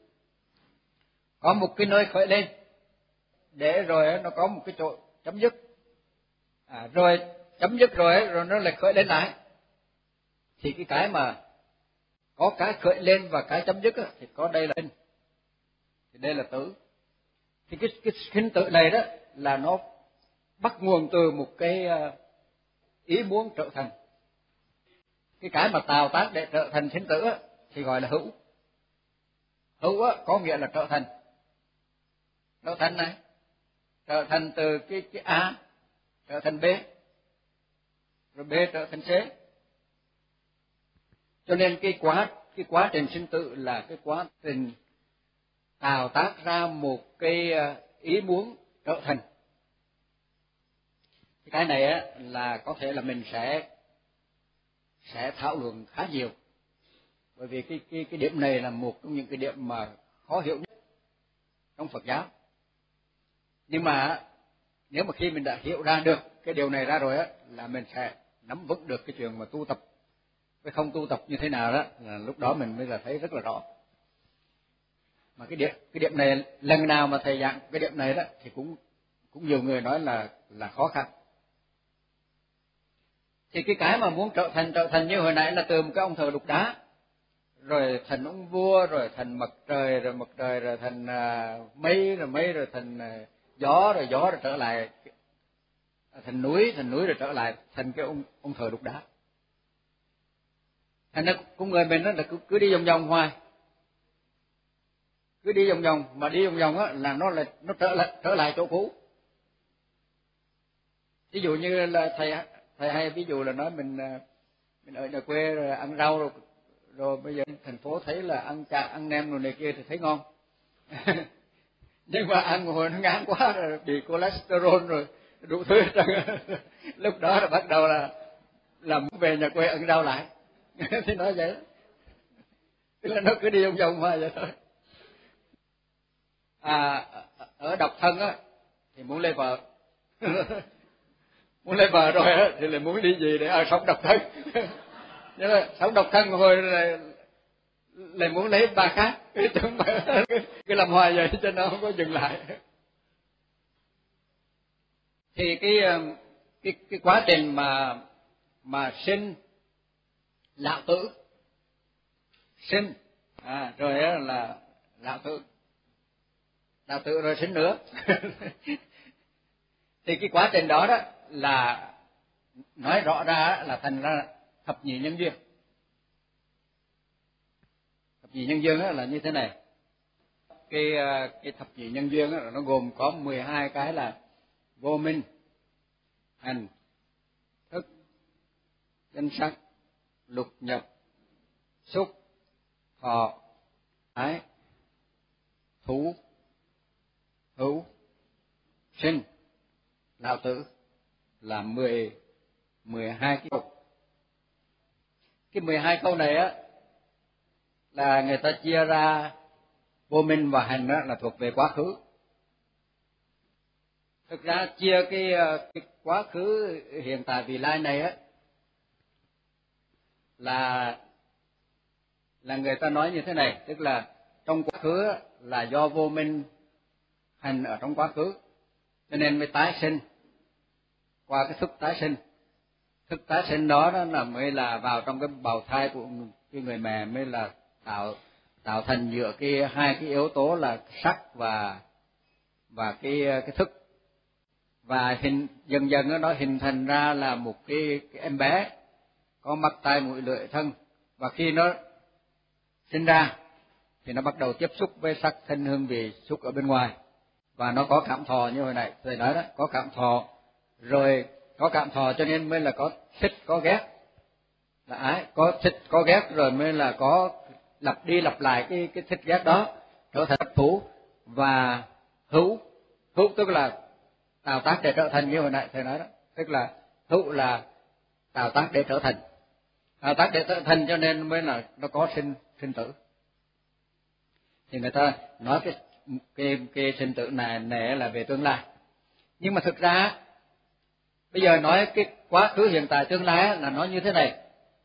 có một cái nơi khởi lên, để rồi nó có một cái chỗ chấm dứt. Rồi chấm dứt rồi nó lại khởi lên lại. Thì cái mà có cái khởi lên và cái chấm dứt á, thì có đây là sinh, thì đây là tử. Thì cái sinh tử này đó là nó bắt nguồn từ một cái ý muốn trở thành. Cái mà tạo tác để trở thành sinh tử á, thì gọi là hữu. Hữu á, có nghĩa là trở thành. Trở thành này, trở thành từ cái A trở thành B, rồi B trở thành C. Cho nên cái quá trình sinh tử là cái quá trình tạo tác ra một cái ý muốn trở thành. Cái này á là có thể là mình sẽ thảo luận khá nhiều, bởi vì cái điểm này là một trong những cái điểm mà khó hiểu nhất trong Phật giáo. Nhưng mà nếu mà khi mình đã hiểu ra được cái điều này ra rồi á, là mình sẽ nắm vững được cái chuyện mà tu tập với không tu tập như thế nào đó, là lúc đó mình mới là thấy rất là rõ. Mà cái điểm này lần nào mà thầy giảng cái điểm này đó thì cũng nhiều người nói là khó khăn. Thì cái mà muốn trở thành như hồi nãy là từ một cái ông thờ đục đá, rồi thành ông vua, rồi thành mặt trời, rồi thành mây, rồi thành gió, rồi trở lại thành núi, rồi trở lại thành cái ông thờ đục đá. Thành ra con người mình đó là cứ đi vòng vòng hoài, cứ đi vòng vòng, mà đi vòng vòng á là nó trở lại chỗ cũ. Ví dụ như là thầy hay ví dụ là nói mình ở nhà quê rồi ăn rau rồi bây giờ thành phố thấy là ăn chả ăn nem rồi này kia thì thấy ngon. Nhưng mà ăn hồi nó ngán quá rồi bị cholesterol rồi đủ thứ. Lúc đó là bắt đầu là muốn về nhà quê ăn rau lại. Thì nói vậy đó. Tức là nó cứ đi vòng vòng hoài vậy thôi. Ở độc thân á thì muốn lấy vợ. Muốn lấy vợ rồi á thì lại muốn đi gì để sống độc thân. Nhưng mà sống độc thân rồi lại muốn lấy bà khác. Cứ làm hoài vậy cho nó không có dừng lại. Thì cái quá trình mà sinh lão tử, sinh rồi á là lão tử rồi sinh nữa. Thì cái quá trình đó đó là nói rõ ra là thành ra thập nhị nhân duyên. Thập nhị nhân duyên là như thế này. Cái thập nhị nhân duyên là nó gồm có 12 cái là vô minh, hành, thức, danh sắc, lục nhập, xúc, thọ, ái, thú, hữu, sinh, lão tử, là 12 cái câu. Cái 12 câu này á là người ta chia ra vô minh và hành đó là thuộc về quá khứ. Thực ra chia cái quá khứ, hiện tại, vị lai này á là người ta nói như thế này, tức là trong quá khứ là do vô minh hành ở trong quá khứ, cho nên mới tái sinh qua cái thức tái sinh. Thức tái sinh đó là mới là vào trong cái bào thai của cái người mẹ, mới là tạo thành giữa hai cái yếu tố là sắc và cái thức, và dần dần nó hình thành ra là một cái em bé có mắt tai mũi lưỡi thân, và khi nó sinh ra thì nó bắt đầu tiếp xúc với sắc thân hương vị xúc ở bên ngoài, và nó có cảm thọ như hồi nãy thầy nói đó, có cảm thọ, rồi có cảm thọ cho nên mới là có thích có ghét, là ái, có thích có ghét rồi mới là có lặp đi lặp lại cái thích ghét đó trở thành thú, và hữu tức là tạo tác để trở thành như hồi nãy thầy nói đó, tức là hữu là tạo tác để trở thành, tạo tác để trở thành cho nên mới là nó có sinh tử. Thì người ta nói cái sinh tử này là về tương lai, nhưng mà thực ra bây giờ nói cái quá khứ hiện tại tương lai là nói như thế này.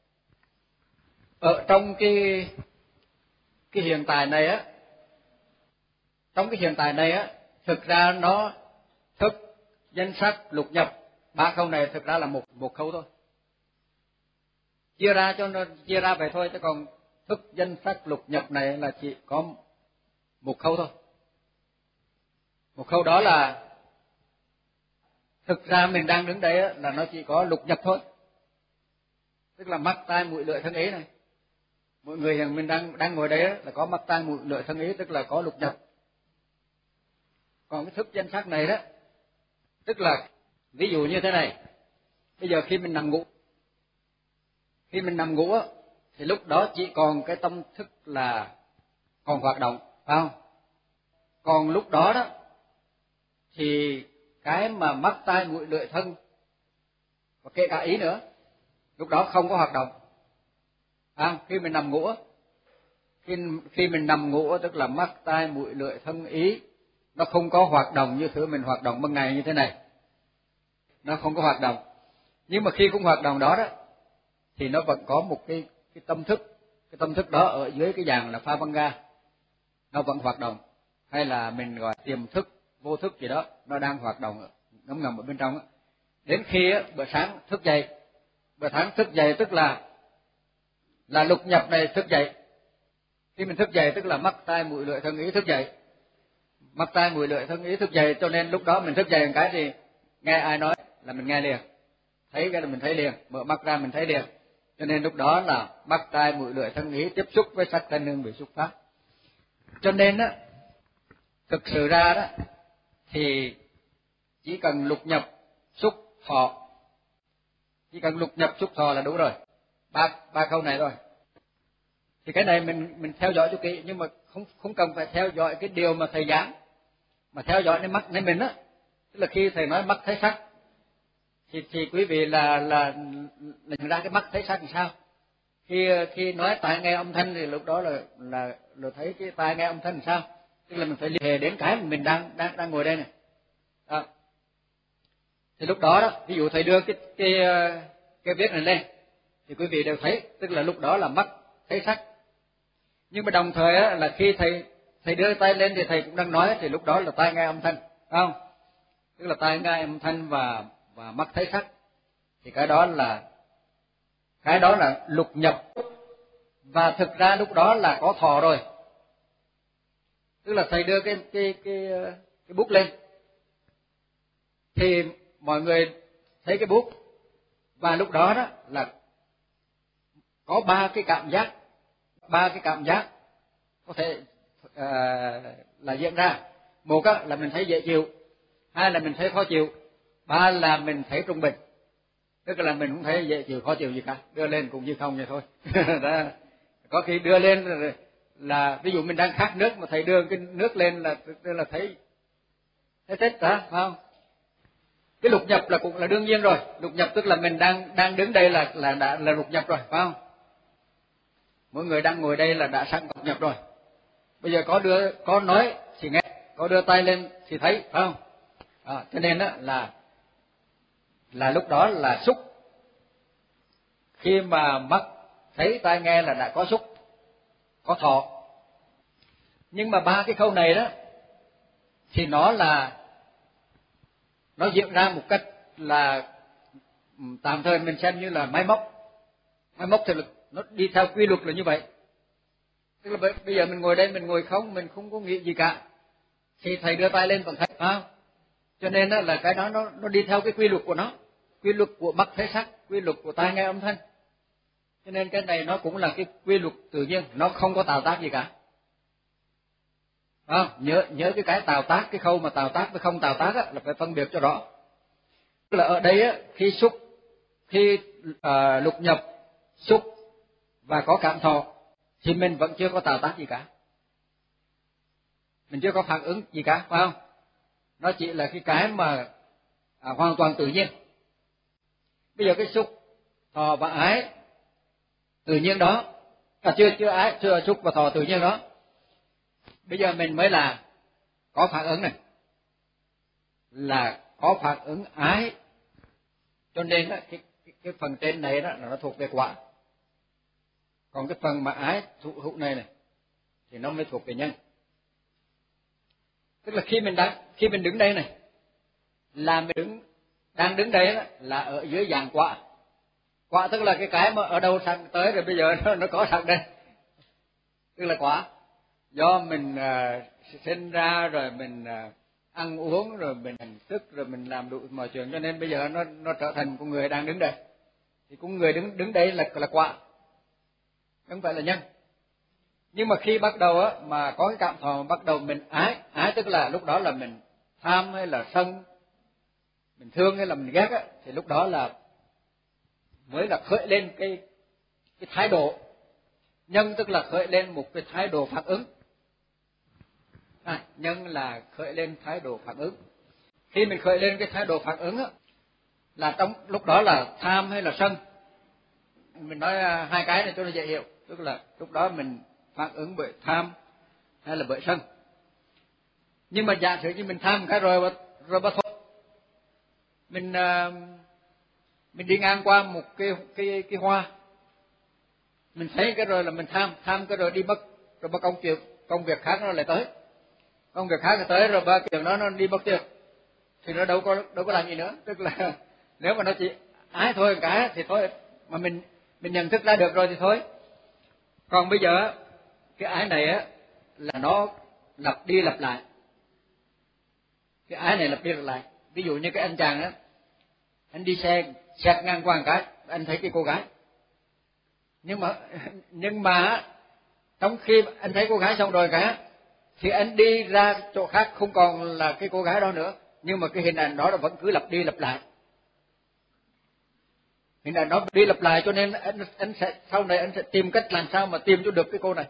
Ở trong cái hiện tại này á, trong cái hiện tại này á, thực ra nó thức danh sắc lục nhập, ba khâu này thực ra là một khâu thôi, chia ra cho nó chia ra vậy thôi, chứ còn thức danh sắc lục nhập này là chỉ có một khâu thôi. Một khâu đó là thực ra mình đang đứng đây á, là nó chỉ có lục nhập thôi, tức là mắt tai mũi lưỡi thân ý này. Mọi người hiện mình đang ngồi đây á, là có mắt tai mũi lưỡi thân ý, tức là có lục nhập. Còn cái thức danh sắc này đó, tức là ví dụ như thế này, bây giờ khi mình nằm ngủ á, thì lúc đó chỉ còn cái tâm thức là còn hoạt động, phải không? Còn lúc đó đó thì cái mà mắt tai mũi lưỡi thân và kể cả ý nữa, lúc đó không có hoạt động. Khi mình nằm ngủ, khi mình nằm ngủ tức là mắt tai mũi lưỡi thân ý nó không có hoạt động như thứ mình hoạt động ban ngày như thế này, nó không có hoạt động. Nhưng mà khi cũng hoạt động đó thì nó vẫn có một cái tâm thức, cái tâm thức đó ở dưới cái dạng là pha băng ga, nó vẫn hoạt động, hay là mình gọi tiềm thức, vô thức gì đó, nó đang hoạt động ngấm ngầm ở bên trong. Đến khi bữa sáng thức dậy, tức là lục nhập này thức dậy. Khi mình thức dậy tức là mắt tai mũi lưỡi thân ý thức dậy, mắt tai mũi lưỡi thân ý thức dậy, cho nên lúc đó mình thức dậy một cái thì nghe ai nói là mình nghe liền, thấy cái là mình thấy liền, mở mắt ra mình thấy liền, cho nên lúc đó là mắt tai mũi lưỡi thân ý tiếp xúc với sắc thân hương vị xúc pháp. Cho nên á, thực sự ra đó thì chỉ cần lục nhập xúc thọ, chỉ cần lục nhập xúc thọ là đủ rồi, ba câu này rồi. Thì cái này mình theo dõi cho kỹ, nhưng mà không cần phải theo dõi cái điều mà thầy giảng, mà theo dõi đến mắt nên mình á, tức là khi thầy nói mắt thấy sắc thì quý vị là nhận ra cái mắt thấy sắc làm sao. Khi nói tai nghe âm thanh thì lúc đó là thấy cái tai nghe âm thanh làm sao, tức là mình phải liên hệ đến cái mà mình đang ngồi đây này. Thì lúc đó ví dụ thầy đưa cái viết này lên thì quý vị đều thấy, tức là lúc đó là mắt thấy sắc. Nhưng mà đồng thời là khi thầy đưa tay lên thì thầy cũng đang nói, thì lúc đó là tai nghe âm thanh, phải không? Tức là tai nghe âm thanh và mắt thấy sắc, thì cái đó là lục nhập. Và thực ra lúc đó là có thọ rồi, tức là thầy đưa cái bút lên thì mọi người thấy cái bút, và lúc đó là có ba cái cảm giác có thể là diễn ra. Một là mình thấy dễ chịu, hai là mình thấy khó chịu, ba là mình thấy trung bình, tức là mình không thấy dễ chịu khó chịu gì cả, đưa lên cũng như không vậy thôi. Đó. Có khi đưa lên là ví dụ mình đang khát nước mà thầy đưa cái nước lên là thấy thích đó, phải không? Cái lục nhập là cũng là đương nhiên rồi, lục nhập tức là mình đang đứng đây là đã là lục nhập rồi, phải không? Mỗi người đang ngồi đây là đã sẵn lục nhập rồi. Bây giờ có nói thì nghe, có đưa tay lên thì thấy, phải không? Cho nên là lúc đó là xúc. Khi mà mắt thấy tai nghe là đã có xúc, có thọ. Nhưng mà ba cái khâu này đó thì nó diễn ra một cách là tạm thời mình xem như là máy móc thì nó đi theo quy luật là như vậy. Tức là bây giờ mình ngồi đây, mình ngồi không, mình không có nghĩ gì cả, thì thầy đưa tay lên vẫn thấy, phải không? Cho nên là cái đó nó đi theo cái quy luật của nó, quy luật của mắt thấy sắc, quy luật của tai nghe âm thanh. Cho nên cái này nó cũng là cái quy luật tự nhiên, nó không có tạo tác gì cả. Nhớ cái tạo tác, cái khâu mà tạo tác với không tạo tác là phải phân biệt cho rõ. Tức là ở đây á, khi lục nhập xúc và có cảm thọ thì mình vẫn chưa có tạo tác gì cả, mình chưa có phản ứng gì cả, phải không? Nó chỉ là cái mà hoàn toàn tự nhiên. Bây giờ cái xúc, thọ và ái tự nhiên đó, chưa xúc và thọ tự nhiên đó, bây giờ mình mới là có phản ứng này, là có phản ứng ái. Cho nên đó, cái phần trên này đó là nó thuộc về quả, còn cái phần mà ái thụ hữu này thì nó mới thuộc về nhân. Tức là khi mình đứng đây này, là mình đang đứng đây đó, là ở dưới dạng quả. Quả tức là cái mà ở đâu sẵn tới rồi bây giờ nó có sẵn đây, tức là quả. Do mình sinh ra rồi mình ăn uống rồi mình hành thức rồi mình làm đủ mọi chuyện, cho nên bây giờ nó trở thành con người đang đứng đây. Thì con người đứng đây là quả, không phải là nhân. Nhưng mà khi bắt đầu á mà có cái cảm thọ, bắt đầu mình ái tức là lúc đó là mình tham hay là sân, mình thương hay là mình ghét á, thì lúc đó là mới là khởi lên cái thái độ nhân, tức là khởi lên một cái thái độ phản ứng. Nhân là khởi lên thái độ phản ứng. Khi mình khởi lên cái thái độ phản ứng á, là trong lúc đó là tham hay là sân. Mình nói hai cái này cho nó dễ hiểu, tức là lúc đó mình phản ứng bởi tham hay là bởi sân. Nhưng mà giả sử như mình tham cái rồi thôi, mình đi ngang qua một cái hoa, mình thấy cái rồi là mình tham cái rồi đi mất, rồi ba công việc khác nó lại tới, công việc khác nó tới rồi ba chuyện đó nó đi mất tiêu, thì nó đâu có làm gì nữa. Tức là nếu mà nó chỉ ái thôi cái thì thôi, mà mình nhận thức ra được rồi thì thôi. Còn bây giờ cái ái này á là nó lặp đi lặp lại, cái ái này lặp đi lặp lại. Ví dụ như cái anh chàng á, anh đi xe xẹt ngang qua một cái, anh thấy cái cô gái, nhưng mà trong khi anh thấy cô gái xong rồi cái thì anh đi ra chỗ khác không còn là cái cô gái đó nữa, nhưng mà cái hình ảnh đó vẫn cứ lặp đi lặp lại, hình ảnh đó đi lặp lại, cho nên anh sẽ sau này anh sẽ tìm cách làm sao mà tìm cho được cái cô này.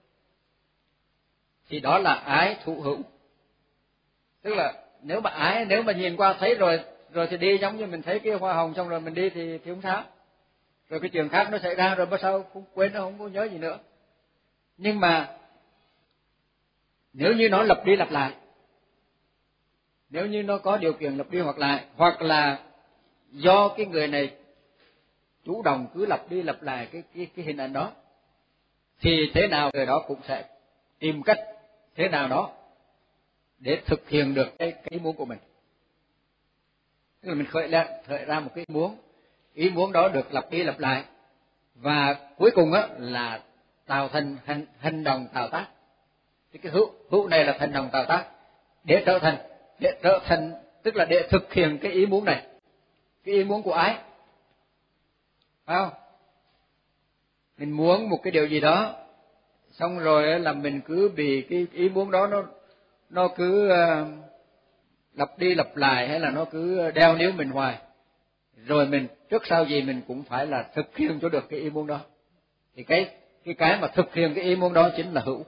Thì đó là ái thụ hữu. Tức là nếu mà nhìn qua thấy rồi thì đi, giống như mình thấy cái hoa hồng xong rồi mình đi thì không sao, rồi cái chuyện khác nó xảy ra rồi bữa sau không quên, nó không có nhớ gì nữa. Nhưng mà nếu như nó lặp đi lặp lại, nếu như nó có điều kiện lặp đi hoặc là do cái người này chủ động cứ lặp đi lặp lại cái hình ảnh đó, thì thế nào người đó cũng sẽ tìm cách thế nào đó để thực hiện được cái ý muốn của mình. Tức là mình khởi ra một cái ý muốn đó được lặp đi lặp lại, và cuối cùng á là tạo thành hành động tạo tác. Thì cái hữu này là hành động tạo tác để trở thành tức là để thực hiện cái ý muốn này, cái ý muốn của ái, phải không? Mình muốn một cái điều gì đó, xong rồi là mình cứ bị cái ý muốn đó nó cứ lặp đi lặp lại, hay là nó cứ đeo níu mình hoài, rồi mình trước sau gì mình cũng phải là thực hiện cho được cái ý muốn đó. Thì cái mà thực hiện cái ý muốn đó chính là hữu.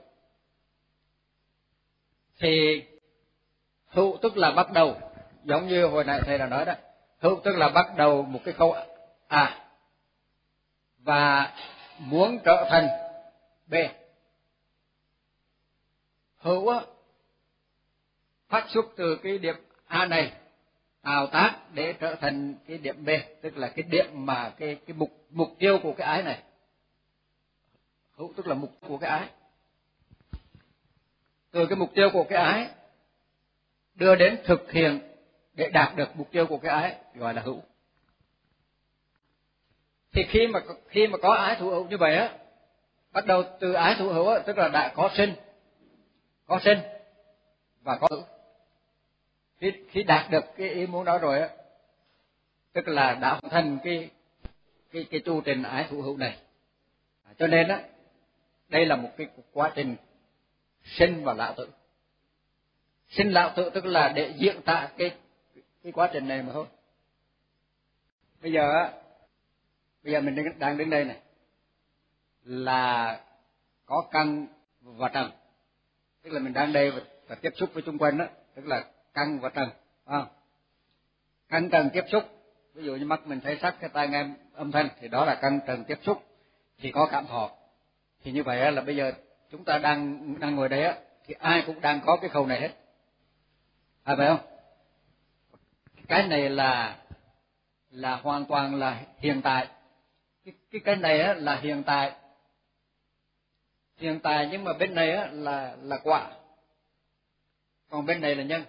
Thì hữu tức là bắt đầu, giống như hồi nãy thầy đã nói đó, hữu tức là bắt đầu một cái khâu A và muốn trở thành B. Hữu á phát xuất từ cái điểm A này, tạo tác để trở thành cái điểm B, tức là cái điểm mà cái mục tiêu của cái ái này. Hữu tức là mục tiêu của cái ái. Từ cái mục tiêu của cái ái đưa đến thực hiện để đạt được mục tiêu của cái ái gọi là hữu. Thì khi mà có ái thụ hữu như vậy á, bắt đầu từ ái thụ hữu á, tức là đã có sinh và có hữu. Khi đạt được cái ý muốn đó rồi á, tức là đã hoàn thành cái chu trình ái thụ hữu này, Cho nên á, đây là một cái quá trình sinh và lão tử. Sinh lão tử tức là để diễn tả cái quá trình này mà thôi. Bây giờ mình đang đứng đây này, là có căn và trần, tức là mình đang đây và tiếp xúc với xung quanh đó, tức là căn và trần, căn trần tiếp xúc. Ví dụ như mắt mình thấy sắc, cái tai nghe âm thanh, thì đó là căn trần tiếp xúc, thì có cảm thọ. Thì như vậy là bây giờ chúng ta đang ngồi đây á, thì ai cũng đang có cái khâu này hết, phải không? Cái này là hoàn toàn là hiện tại. Cái này á là hiện tại, nhưng mà bên này á là quả, còn bên này là nhân.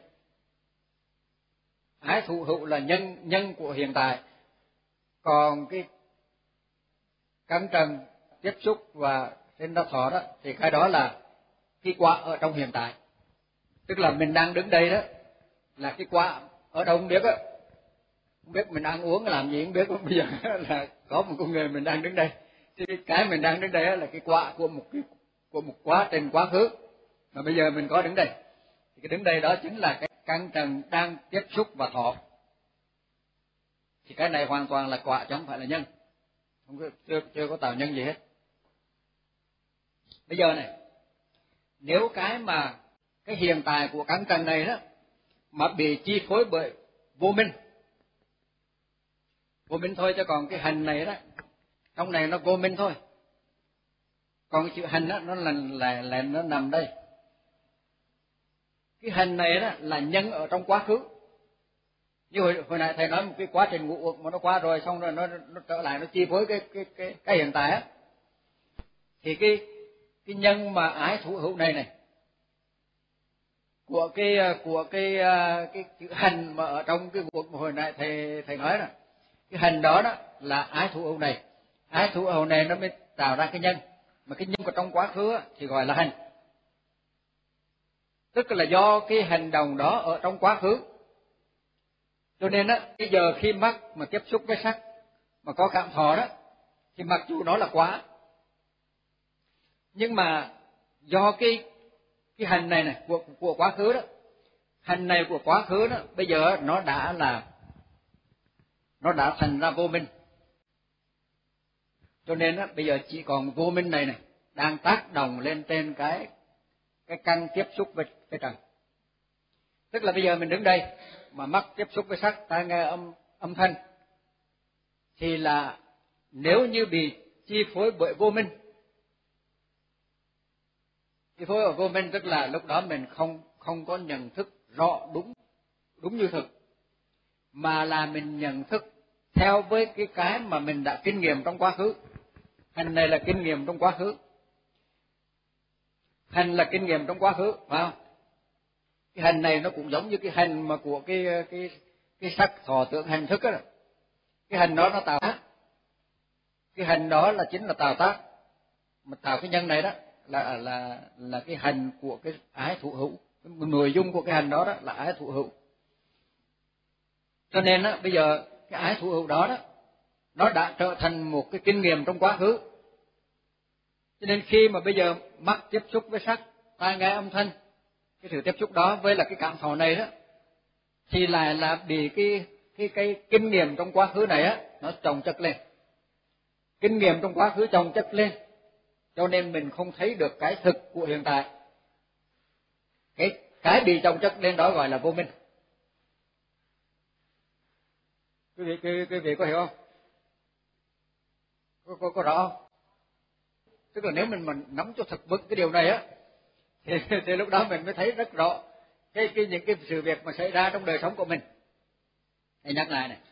Ái thụ hữu là nhân của hiện tại, còn cái căn trần tiếp xúc và sinh ra thọ đó, thì cái đó là cái quả ở trong hiện tại. Tức là mình đang đứng đây đó, là cái quả ở đâu không biết á, không biết mình ăn uống làm gì không biết. Bây giờ là có một con người mình đang đứng đây, thì cái mình đang đứng đây là cái quả của một quá trình quá khứ mà bây giờ mình có đứng đây. Thì cái đứng đây đó chính là cái căn trần đang tiếp xúc và thọ. Thì cái này hoàn toàn là quả chứ không phải là nhân, chưa có tạo nhân gì hết. Bây giờ này, nếu cái hiện tại của căn trần này đó mà bị chi phối bởi vô minh thôi, chứ còn cái hành này đó, trong này nó vô minh thôi. Còn cái chữ hành đó, nó là nó nằm đây. Cái hành này đó là nhân ở trong quá khứ. Như hồi nãy thầy nói một cái quá trình ngũ uẩn mà nó qua rồi, xong rồi nó trở lại, nó chi phối cái hiện tại á. Thì cái nhân mà ái thụ hữu này của cái chữ hành mà ở trong cái cuộc hồi nãy thầy nói đó, cái hành đó là ái thụ hữu này. Ái thụ hữu này nó mới tạo ra cái nhân, mà cái nhân của trong quá khứ thì gọi là hành. Tức là do cái hành động đó ở trong quá khứ, cho nên bây giờ khi mắt mà tiếp xúc với sắc mà có cảm thọ đó, thì mặc dù nó là quá, nhưng mà do cái hành này của quá khứ đó, hành này của quá khứ đó, bây giờ nó đã thành ra vô minh. Cho nên bây giờ chỉ còn vô minh này đang tác động lên trên cái căn tiếp xúc với trần. Tức là bây giờ mình đứng đây mà mắt tiếp xúc với sắc, tai nghe âm thanh, thì là nếu như bị chi phối bởi vô minh, chi phối bởi vô minh tức là lúc đó mình không có nhận thức rõ đúng như thực, mà là mình nhận thức theo với cái mà mình đã kinh nghiệm trong quá khứ. Hành này là kinh nghiệm trong quá khứ, hành là kinh nghiệm trong quá khứ, phải không? Cái hành này nó cũng giống như cái hành mà của cái sắc thọ tưởng hành thức đó. Cái hành đó nó tạo tác, cái hành đó là chính là tạo tác, mà tạo cái nhân này đó là cái hành của cái ái thụ hữu. Nội dung của cái hành đó là ái thụ hữu. Cho nên bây giờ cái ái thụ hữu đó nó đã trở thành một cái kinh nghiệm trong quá khứ. Cho nên khi mà bây giờ mắt tiếp xúc với sắc, tai nghe âm thanh, cái sự tiếp xúc đó với là cái cảm thọ này đó, thì lại là bị cái kinh nghiệm trong quá khứ này nó chồng chất lên. Kinh nghiệm trong quá khứ chồng chất lên, cho nên mình không thấy được cái thực của hiện tại. Cái bị chồng chất lên đó gọi là vô minh. Quý vị có hiểu không? Có rõ không? Tức là nếu mình nắm cho thật vững cái điều này thì lúc đó mình mới thấy rất rõ những cái sự việc mà xảy ra trong đời sống của mình. Thầy nhắc lại này,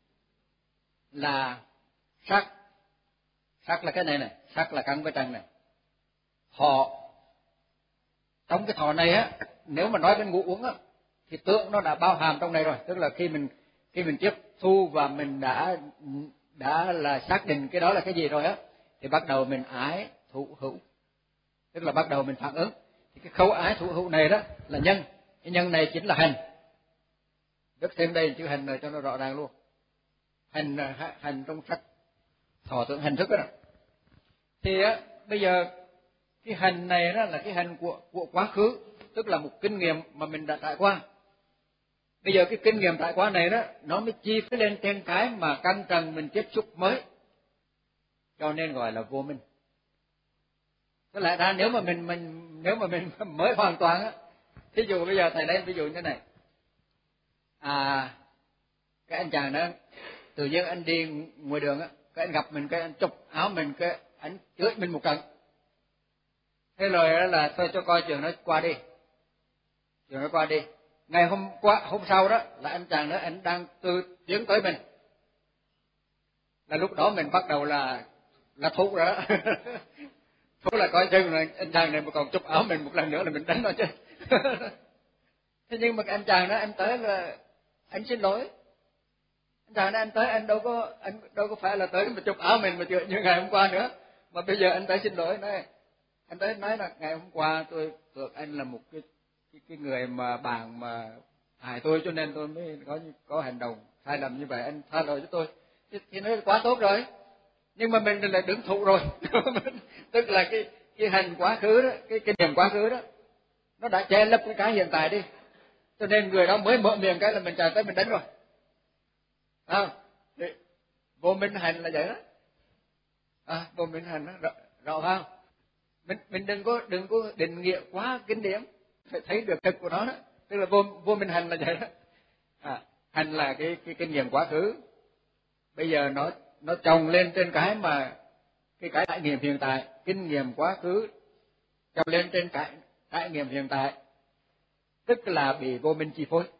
là sắc là cái này, sắc là căn với trần này. Thọ, trong cái thọ này nếu mà nói đến ngũ uẩn thì tưởng nó đã bao hàm trong này rồi. Tức là khi mình tiếp thu và mình đã là xác định cái đó là cái gì rồi thì bắt đầu mình ái thụ hữu, tức là bắt đầu mình phản ứng. Thì cái khâu ái thụ hữu này đó là nhân, cái nhân này chính là hành. Viết thêm đây chữ hành rồi cho nó rõ ràng luôn. Hành trong sắc thọ tưởng hành thức đó. Thì bây giờ cái hành này đó là cái hành của quá khứ, tức là một kinh nghiệm mà mình đã trải qua. Bây giờ cái kinh nghiệm trải qua này đó, nó mới chi phối lên trên cái mà căn trần mình tiếp xúc mới, cho nên gọi là vô minh. Có lẽ ra nếu mà mình mới hoàn toàn á, thí dụ bây giờ thầy lấy ví dụ như thế này, cái anh chàng đó tự nhiên anh đi ngoài đường á, cái anh gặp mình, cái anh chụp áo mình, cái anh chửi mình một trận, thế rồi đó là thôi cho coi chuyện nó qua đi, chuyện nó qua đi. Ngày hôm sau đó là anh chàng đó anh đang tiến tới mình, là lúc đó mình bắt đầu là thú rồi đó. Thú là coi chừng là anh chàng này mà còn chụp áo mình một lần nữa là mình đánh nó chứ. Thế nhưng mà cái anh chàng đó anh tới là anh xin lỗi. Anh chàng đó anh tới anh đâu có phải là tới mà chụp áo mình mà như ngày hôm qua nữa, mà bây giờ anh tới xin lỗi nói, anh tới nói là ngày hôm qua tôi tưởng anh là một cái người mà bạn mà hại tôi, cho nên tôi mới có hành động sai lầm như vậy, anh tha lỗi cho tôi. Thì nói quá tốt rồi, nhưng mà mình là đứng thụ rồi. Tức là cái hành quá khứ đó, cái niệm quá khứ đó, nó đã che lấp cái hiện tại đi, cho nên người đó mới mở miệng cái là mình chạy tới mình đánh rồi. Thì vô minh hành là vậy đó. Vô minh hành đó, rõ không? Mình đừng có định nghĩa quá kinh điển, phải thấy được thực của nó đó. Tức là vô minh hành là vậy đó. Hành là cái kinh nghiệm quá khứ, bây giờ nó chồng lên trên cái mà cái trải nghiệm hiện tại, kinh nghiệm quá khứ chồng lên trên cái trải nghiệm hiện tại, tức là bị vô minh chi phối.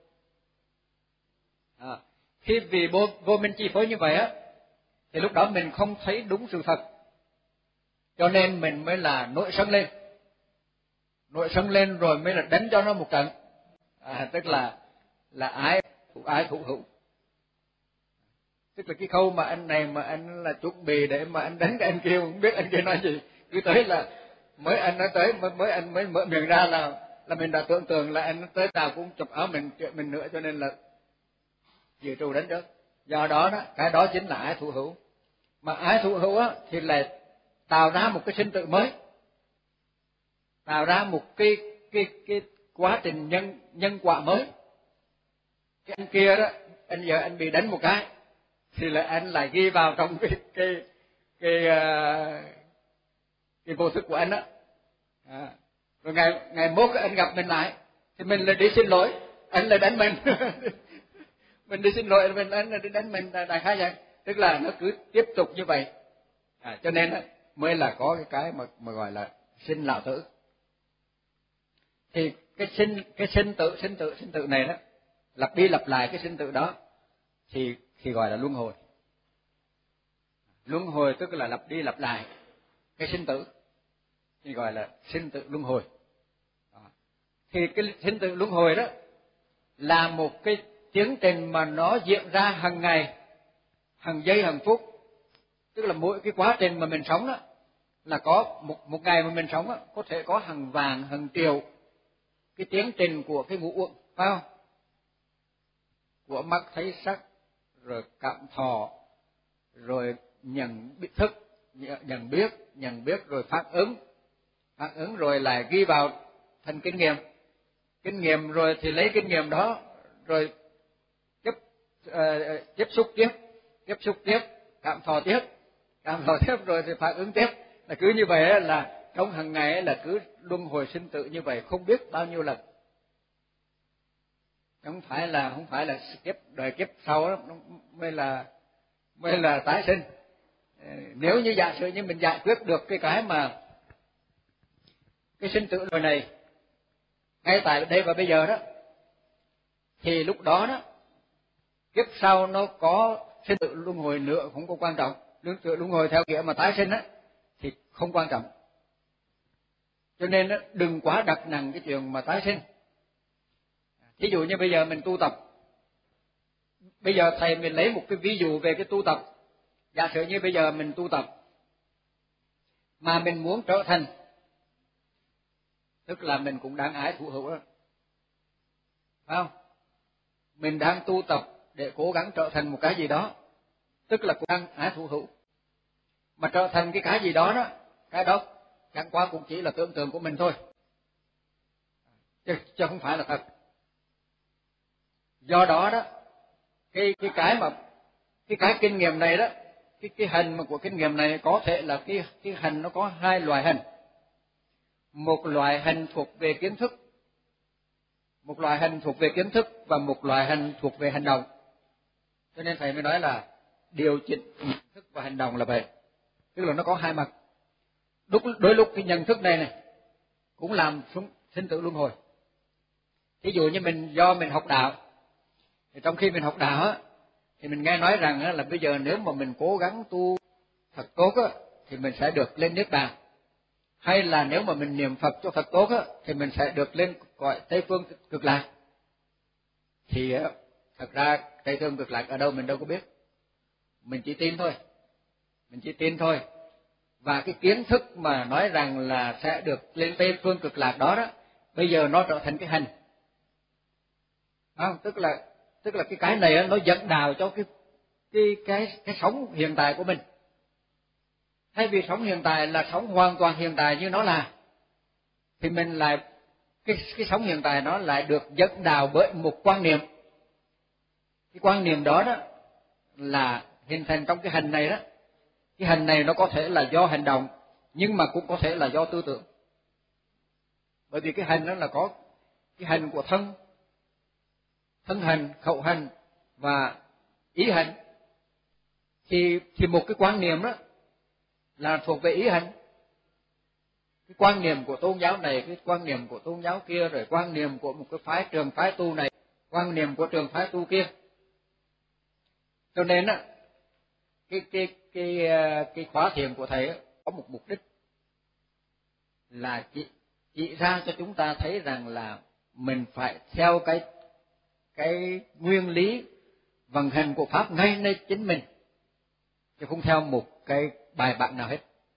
Khi vì vô minh chi phối như vậy á, thì lúc đó mình không thấy đúng sự thật, cho nên mình mới là nổi sân lên rồi mới là đánh cho nó một trận. Tức là ái thủ hữu. Tức là cái khâu mà anh này mà anh là chuẩn bị để mà anh đánh cái anh kia, không biết anh kia nói gì, cứ tới là mới anh nói tới mới anh mới mở miệng ra là mình đã tưởng tượng là anh tới nào cũng chụp áo mình nữa, cho nên là dự trù đánh trước. Do đó cái đó chính là ái thủ hữu. Mà ái thủ hữu á thì là tạo ra một cái sinh tử mới, tạo ra một cái quá trình nhân quả mới. Cái anh kia đó, anh giờ anh bị đánh một cái thì là anh lại ghi vào trong cái vô thức của anh đó. Rồi ngày mốt anh gặp mình lại thì mình lại đi xin lỗi, anh lại đánh mình. Mình đi xin lỗi anh lại đi đánh mình, đại khái vậy. Tức là nó cứ tiếp tục như vậy. Cho nên mới là có cái mà gọi là sinh lão tử. Thì cái sinh tử này đó, lặp đi lặp lại cái sinh tử đó thì gọi là luân hồi. Luân hồi tức là lặp đi lặp lại cái sinh tử thì gọi là sinh tử luân hồi. Thì cái sinh tử luân hồi đó là một cái tiến trình mà nó diễn ra hàng ngày, hàng giây, hàng phút. Tức là mỗi cái quá trình mà mình sống đó là có một ngày mà mình sống đó, có thể có hàng vạn, hàng triệu cái tiến trình của cái ngũ uẩn, phải không? Của mắt thấy sắc, rồi cảm thọ, rồi nhận biết rồi phản ứng rồi lại ghi vào thành kinh nghiệm rồi thì lấy kinh nghiệm đó rồi tiếp xúc tiếp, cảm thọ tiếp rồi thì phản ứng tiếp, là cứ như vậy là trong hàng ngày là cứ luân hồi sinh tử như vậy không biết bao nhiêu lần. Không phải là đời kiếp sau đó mới là tái sinh. Nếu như giả sử như mình giải quyết được cái mà cái sinh tử luân này ngay tại đây và bây giờ đó, thì lúc đó đó kiếp sau nó có sinh tử luân hồi nữa không có quan trọng. Luân hồi theo nghĩa mà tái sinh á thì không quan trọng. Cho nên đó, đừng quá đặt nặng cái chuyện mà tái sinh. Thí dụ như bây giờ mình tu tập, bây giờ thầy mình lấy một cái ví dụ về cái tu tập. Giả sử như bây giờ mình tu tập mà mình muốn trở thành, tức là mình cũng đang ái thủ hữu đó, phải không? Mình đang tu tập để cố gắng trở thành một cái gì đó, tức là cũng đang ái thủ hữu. Mà trở thành cái gì đó đó cái đó chẳng qua cũng chỉ là tưởng tượng của mình thôi, chứ không phải là thật. Do đó đó, cái kinh nghiệm này đó, cái hành mà của kinh nghiệm này có thể là cái hành nó có hai loại hành. Một loại hành thuộc về kiến thức, và một loại hành thuộc về hành động. Cho nên thầy mới nói là điều chỉnh nhận thức và hành động là vậy, tức là nó có hai mặt. Đôi lúc cái nhận thức này cũng làm sinh tử luân hồi. Ví dụ như do mình học đạo, thì trong khi mình học đạo á, thì mình nghe nói rằng á, là bây giờ nếu mà mình cố gắng tu thật tốt á, thì mình sẽ được lên niết bàn. Hay là nếu mà mình niệm Phật cho thật tốt á, thì mình sẽ được lên cõi Tây Phương Cực Lạc. Thì thật ra Tây Phương Cực Lạc ở đâu mình đâu có biết, mình chỉ tin thôi. Và cái kiến thức mà nói rằng là sẽ được lên Tây Phương Cực Lạc đó đó, bây giờ nó trở thành cái hành. Không, tức là cái này nó dẫn đào cho cái sống hiện tại của mình. Thay vì sống hiện tại là sống hoàn toàn hiện tại như nó là, thì mình lại cái sống hiện tại nó lại được dẫn đào bởi một quan niệm. Cái quan niệm đó đó là hình thành trong cái hành này đó. Cái hành này nó có thể là do hành động, nhưng mà cũng có thể là do tư tưởng. Bởi vì cái hành đó là có cái hành của thân hành, khẩu hành và ý hành. Thì một cái quan niệm đó là thuộc về ý hành. Cái quan niệm của tôn giáo này, cái quan niệm của tôn giáo kia, rồi quan niệm của một cái trường phái tu này, quan niệm của trường phái tu kia. Cho nên á, cái khóa thiền của thầy có một mục đích là chỉ ra cho chúng ta thấy rằng là mình phải theo cái nguyên lý vận hành của pháp ngay nơi chính mình, chứ không theo một cái bài bản nào hết,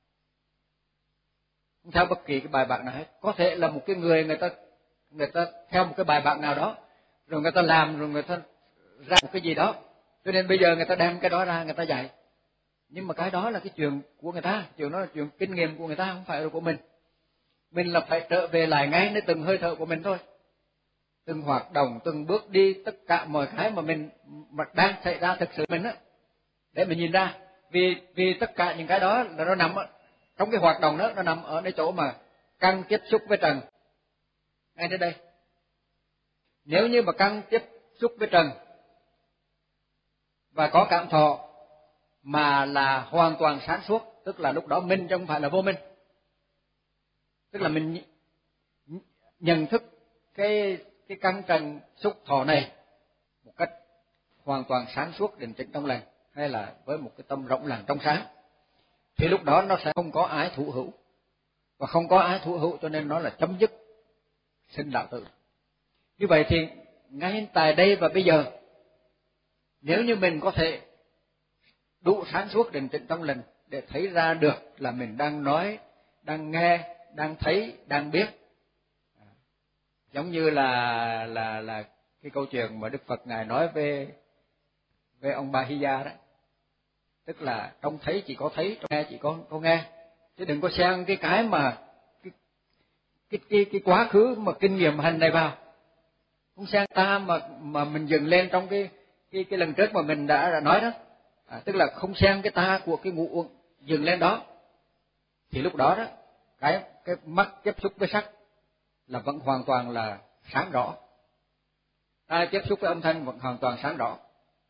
không theo bất kỳ cái bài bản nào hết. Có thể là một cái người ta theo một cái bài bản nào đó, rồi người ta làm, rồi người ta ra một cái gì đó, cho nên bây giờ người ta đem cái đó ra người ta dạy. Nhưng mà cái đó là cái chuyện của người ta, chuyện đó là chuyện kinh nghiệm của người ta, không phải là của mình. Mình là phải trở về lại ngay nơi từng hơi thở của mình thôi, từng hoạt động, từng bước đi, tất cả mọi cái mà đang xảy ra thực sự mình á, để mình nhìn ra. Vì tất cả những cái đó là nó nằm trong cái hoạt động đó, nó nằm ở cái chỗ mà căn tiếp xúc với trần, ngay đến đây. Nếu như mà căn tiếp xúc với trần và có cảm thọ mà là hoàn toàn sáng suốt, tức là lúc đó minh chứ không phải là vô minh. Tức là mình nhận thức cái căn trần xúc thọ này một cách hoàn toàn sáng suốt, định tĩnh trong lành, hay là với một cái tâm rộng lặng trong sáng, thì lúc đó nó sẽ không có ái thủ hữu. Và không có ái thủ hữu cho nên nó là chấm dứt sinh lão tử. Như vậy thì ngay tại đây và bây giờ, nếu như mình có thể đủ sáng suốt định tĩnh trong lành để thấy ra được là mình đang nói, đang nghe, đang thấy, đang biết, giống như là cái câu chuyện mà Đức Phật ngài nói về ông Ba Hy Gia đó, tức là trong thấy chỉ có thấy, trong nghe chỉ có nghe, chứ đừng có xen cái mà cái quá khứ mà kinh nghiệm hành này vào, không xen ta mà mình dừng lên trong cái lần trước mà mình đã nói đó, tức là không xen cái ta của cái ngũ uẩn dừng lên đó, thì lúc đó đó cái mắt tiếp xúc với sắc là vẫn hoàn toàn là sáng rõ, tai tiếp xúc với âm thanh vẫn hoàn toàn sáng rõ.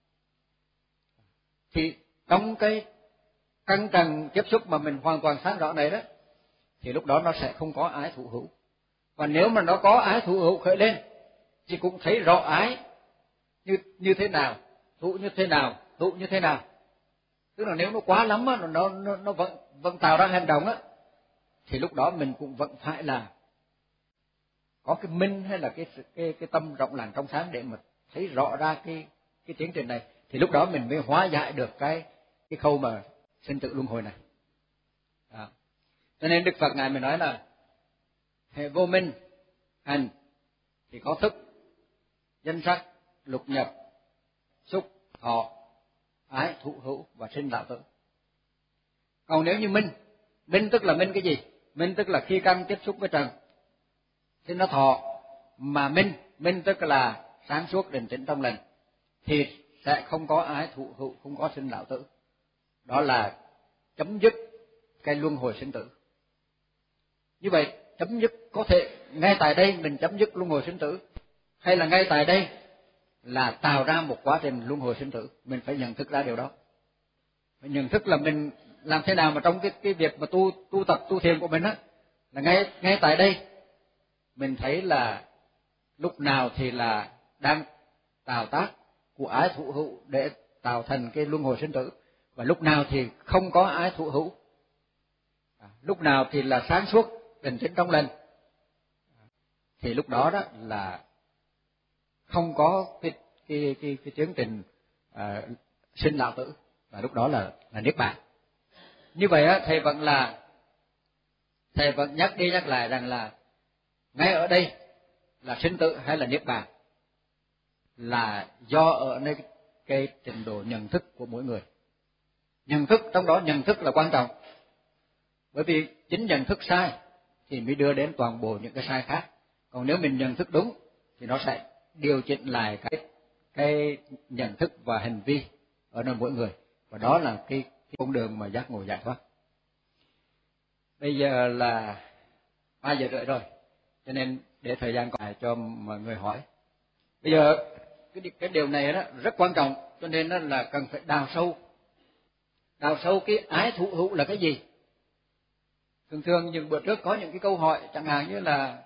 Thì trong cái căn trần tiếp xúc mà mình hoàn toàn sáng rõ này đó, thì lúc đó nó sẽ không có ái thủ hữu. Và nếu mà nó có ái thủ hữu khởi lên thì cũng thấy rõ ái như thế nào, thủ như thế nào, tụ như thế nào. Tức là nếu nó quá lắm á, nó vẫn tạo ra hành động á, thì lúc đó mình cũng vẫn phải là có cái minh, hay là cái tâm rộng lặng trong sáng để mà thấy rõ ra cái tiến trình này, thì lúc đó mình mới hóa giải được cái khâu mà sinh tử luân hồi này. Cho nên Đức Phật ngài mới nói là hệ vô minh hành thì có thức, danh sắc, lục nhập, xúc, thọ, ái, thụ hữu và sinh lão tử. Còn nếu như minh Minh tức là minh cái gì? Minh tức là khi căn tiếp xúc với trần thì nó thọ, mà minh tức là sáng suốt định tĩnh trong lành, thì sẽ không có ái thụ hữu, không có sinh lão tử. Đó là chấm dứt cái luân hồi sinh tử. Như vậy chấm dứt có thể ngay tại đây mình chấm dứt luân hồi sinh tử, hay là ngay tại đây là tạo ra một quá trình luân hồi sinh tử. Mình phải nhận thức ra điều đó. Phải nhận thức là mình làm thế nào mà trong cái việc mà tu tập tu thiền của mình á, là ngay tại đây mình thấy là lúc nào thì là đang tạo tác của ái thụ hữu để tạo thành cái luân hồi sinh tử, và lúc nào thì không có ái thụ hữu, lúc nào thì là sáng suốt định tĩnh trong lành, thì lúc đó đó là không có cái tiến trình sinh lão tử, và lúc đó là niết bàn. Như vậy á, thầy vẫn nhắc đi nhắc lại rằng là ngay ở đây là sinh tử hay là niết bàn là do ở nơi cái trình độ nhận thức của mỗi người. Nhận thức, trong đó nhận thức là quan trọng, bởi vì chính nhận thức sai thì mới đưa đến toàn bộ những cái sai khác. Còn nếu mình nhận thức đúng thì nó sẽ điều chỉnh lại cái nhận thức và hành vi ở nơi mỗi người, và đó là cái con đường mà giác ngộ giải thoát. Bây giờ là 3:30 rồi, cho nên để thời gian còn lại cho mọi người hỏi. Bây giờ cái điều này đó rất quan trọng, cho nên đó là cần phải đào sâu cái ái thụ hữu là cái gì. Thường những bữa trước có những cái câu hỏi chẳng hạn như là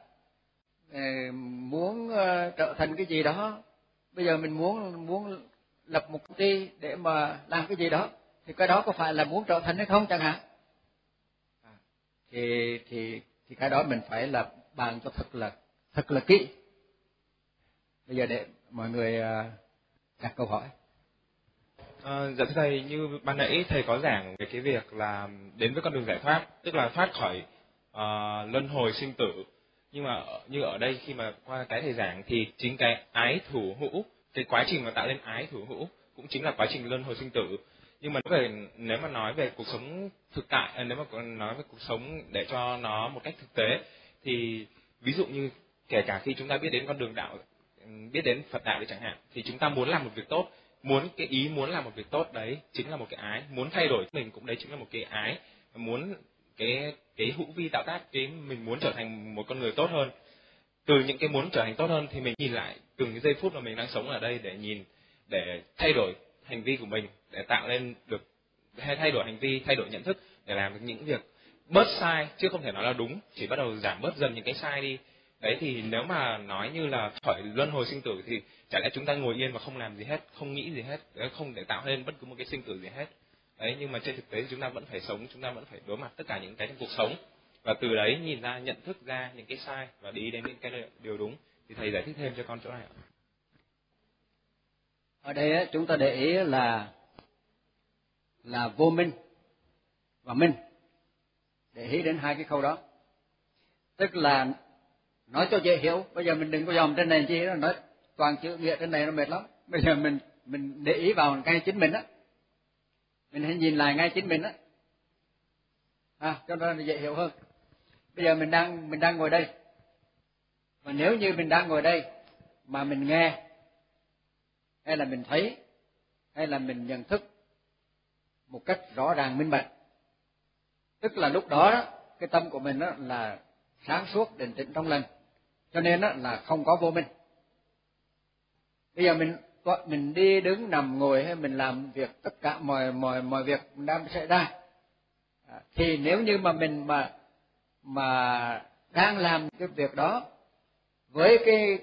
muốn trở thành cái gì đó, bây giờ mình muốn lập một công ty để mà làm cái gì đó, thì cái đó có phải là muốn trở thành hay không chẳng hạn. Thì cái đó mình phải là bàn cho thật là kỹ. Bây giờ để mọi người đặt câu hỏi. Dạ thưa thầy, như ban nãy thầy có giảng về cái việc là đến với con đường giải thoát, tức là thoát khỏi luân hồi sinh tử. Nhưng mà như ở đây khi mà qua cái thầy giảng thì chính cái ái thủ hữu, cái quá trình mà tạo lên ái thủ hữu cũng chính là quá trình luân hồi sinh tử. Nhưng mà nếu mà nói về cuộc sống thực tại, nếu mà nói về cuộc sống để cho nó một cách thực tế, thì ví dụ như kể cả khi chúng ta biết đến con đường đạo, biết đến Phật đạo đi chẳng hạn, thì chúng ta muốn làm một việc tốt, muốn làm một việc tốt đấy chính là một cái ái, muốn thay đổi mình cũng đấy chính là một cái ái, muốn cái hữu vi tạo tác, cái mình muốn trở thành một con người tốt hơn. Từ những cái muốn trở thành tốt hơn thì mình nhìn lại từng cái giây phút mà mình đang sống ở đây để thay đổi hành vi của mình, để tạo lên được, hay thay đổi hành vi, thay đổi nhận thức để làm được những việc bớt sai, chứ không thể nói là đúng, chỉ bắt đầu giảm bớt dần những cái sai đi. Đấy, thì nếu mà nói như là khỏi luân hồi sinh tử thì chả lẽ chúng ta ngồi yên và không làm gì hết, không nghĩ gì hết, không để tạo nên bất cứ một cái sinh tử gì hết. Đấy, nhưng mà trên thực tế chúng ta vẫn phải sống, chúng ta vẫn phải đối mặt tất cả những cái trong cuộc sống, và từ đấy nhìn ra, nhận thức ra những cái sai và đi đến những cái điều đúng. Thì thầy giải thích thêm cho con chỗ này ạ. Ở đây chúng ta để ý là vô minh và minh, để ý đến hai cái câu đó. Tức là nói cho dễ hiểu, bây giờ mình đừng có dòm trên này chi đó, nói toàn chữ nghĩa trên này nó mệt lắm. Bây giờ mình để ý vào ngay chính mình á, mình hãy nhìn lại ngay chính mình á, cho nó dễ hiểu hơn. Bây giờ mình đang ngồi đây, và nếu như mình đang ngồi đây mà mình nghe, hay là mình thấy, hay là mình nhận thức một cách rõ ràng minh bạch, tức là lúc đó cái tâm của mình đó là sáng suốt định tĩnh trong lành, cho nên đó là không có vô minh. Bây giờ mình đi đứng nằm ngồi hay mình làm việc, tất cả mọi việc đang xảy ra, thì nếu như mà mình mà đang làm cái việc đó với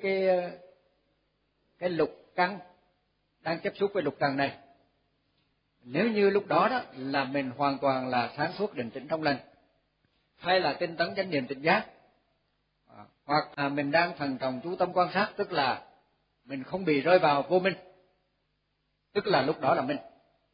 cái lục căn đang tiếp xúc với lục trần này, nếu như lúc đó đó là mình hoàn toàn là sáng suốt định tĩnh trong lành, hay là tinh tấn chánh niệm tỉnh giác, hoặc là mình đang thần trọng chú tâm quan sát, tức là mình không bị rơi vào vô minh, tức là lúc đó là minh.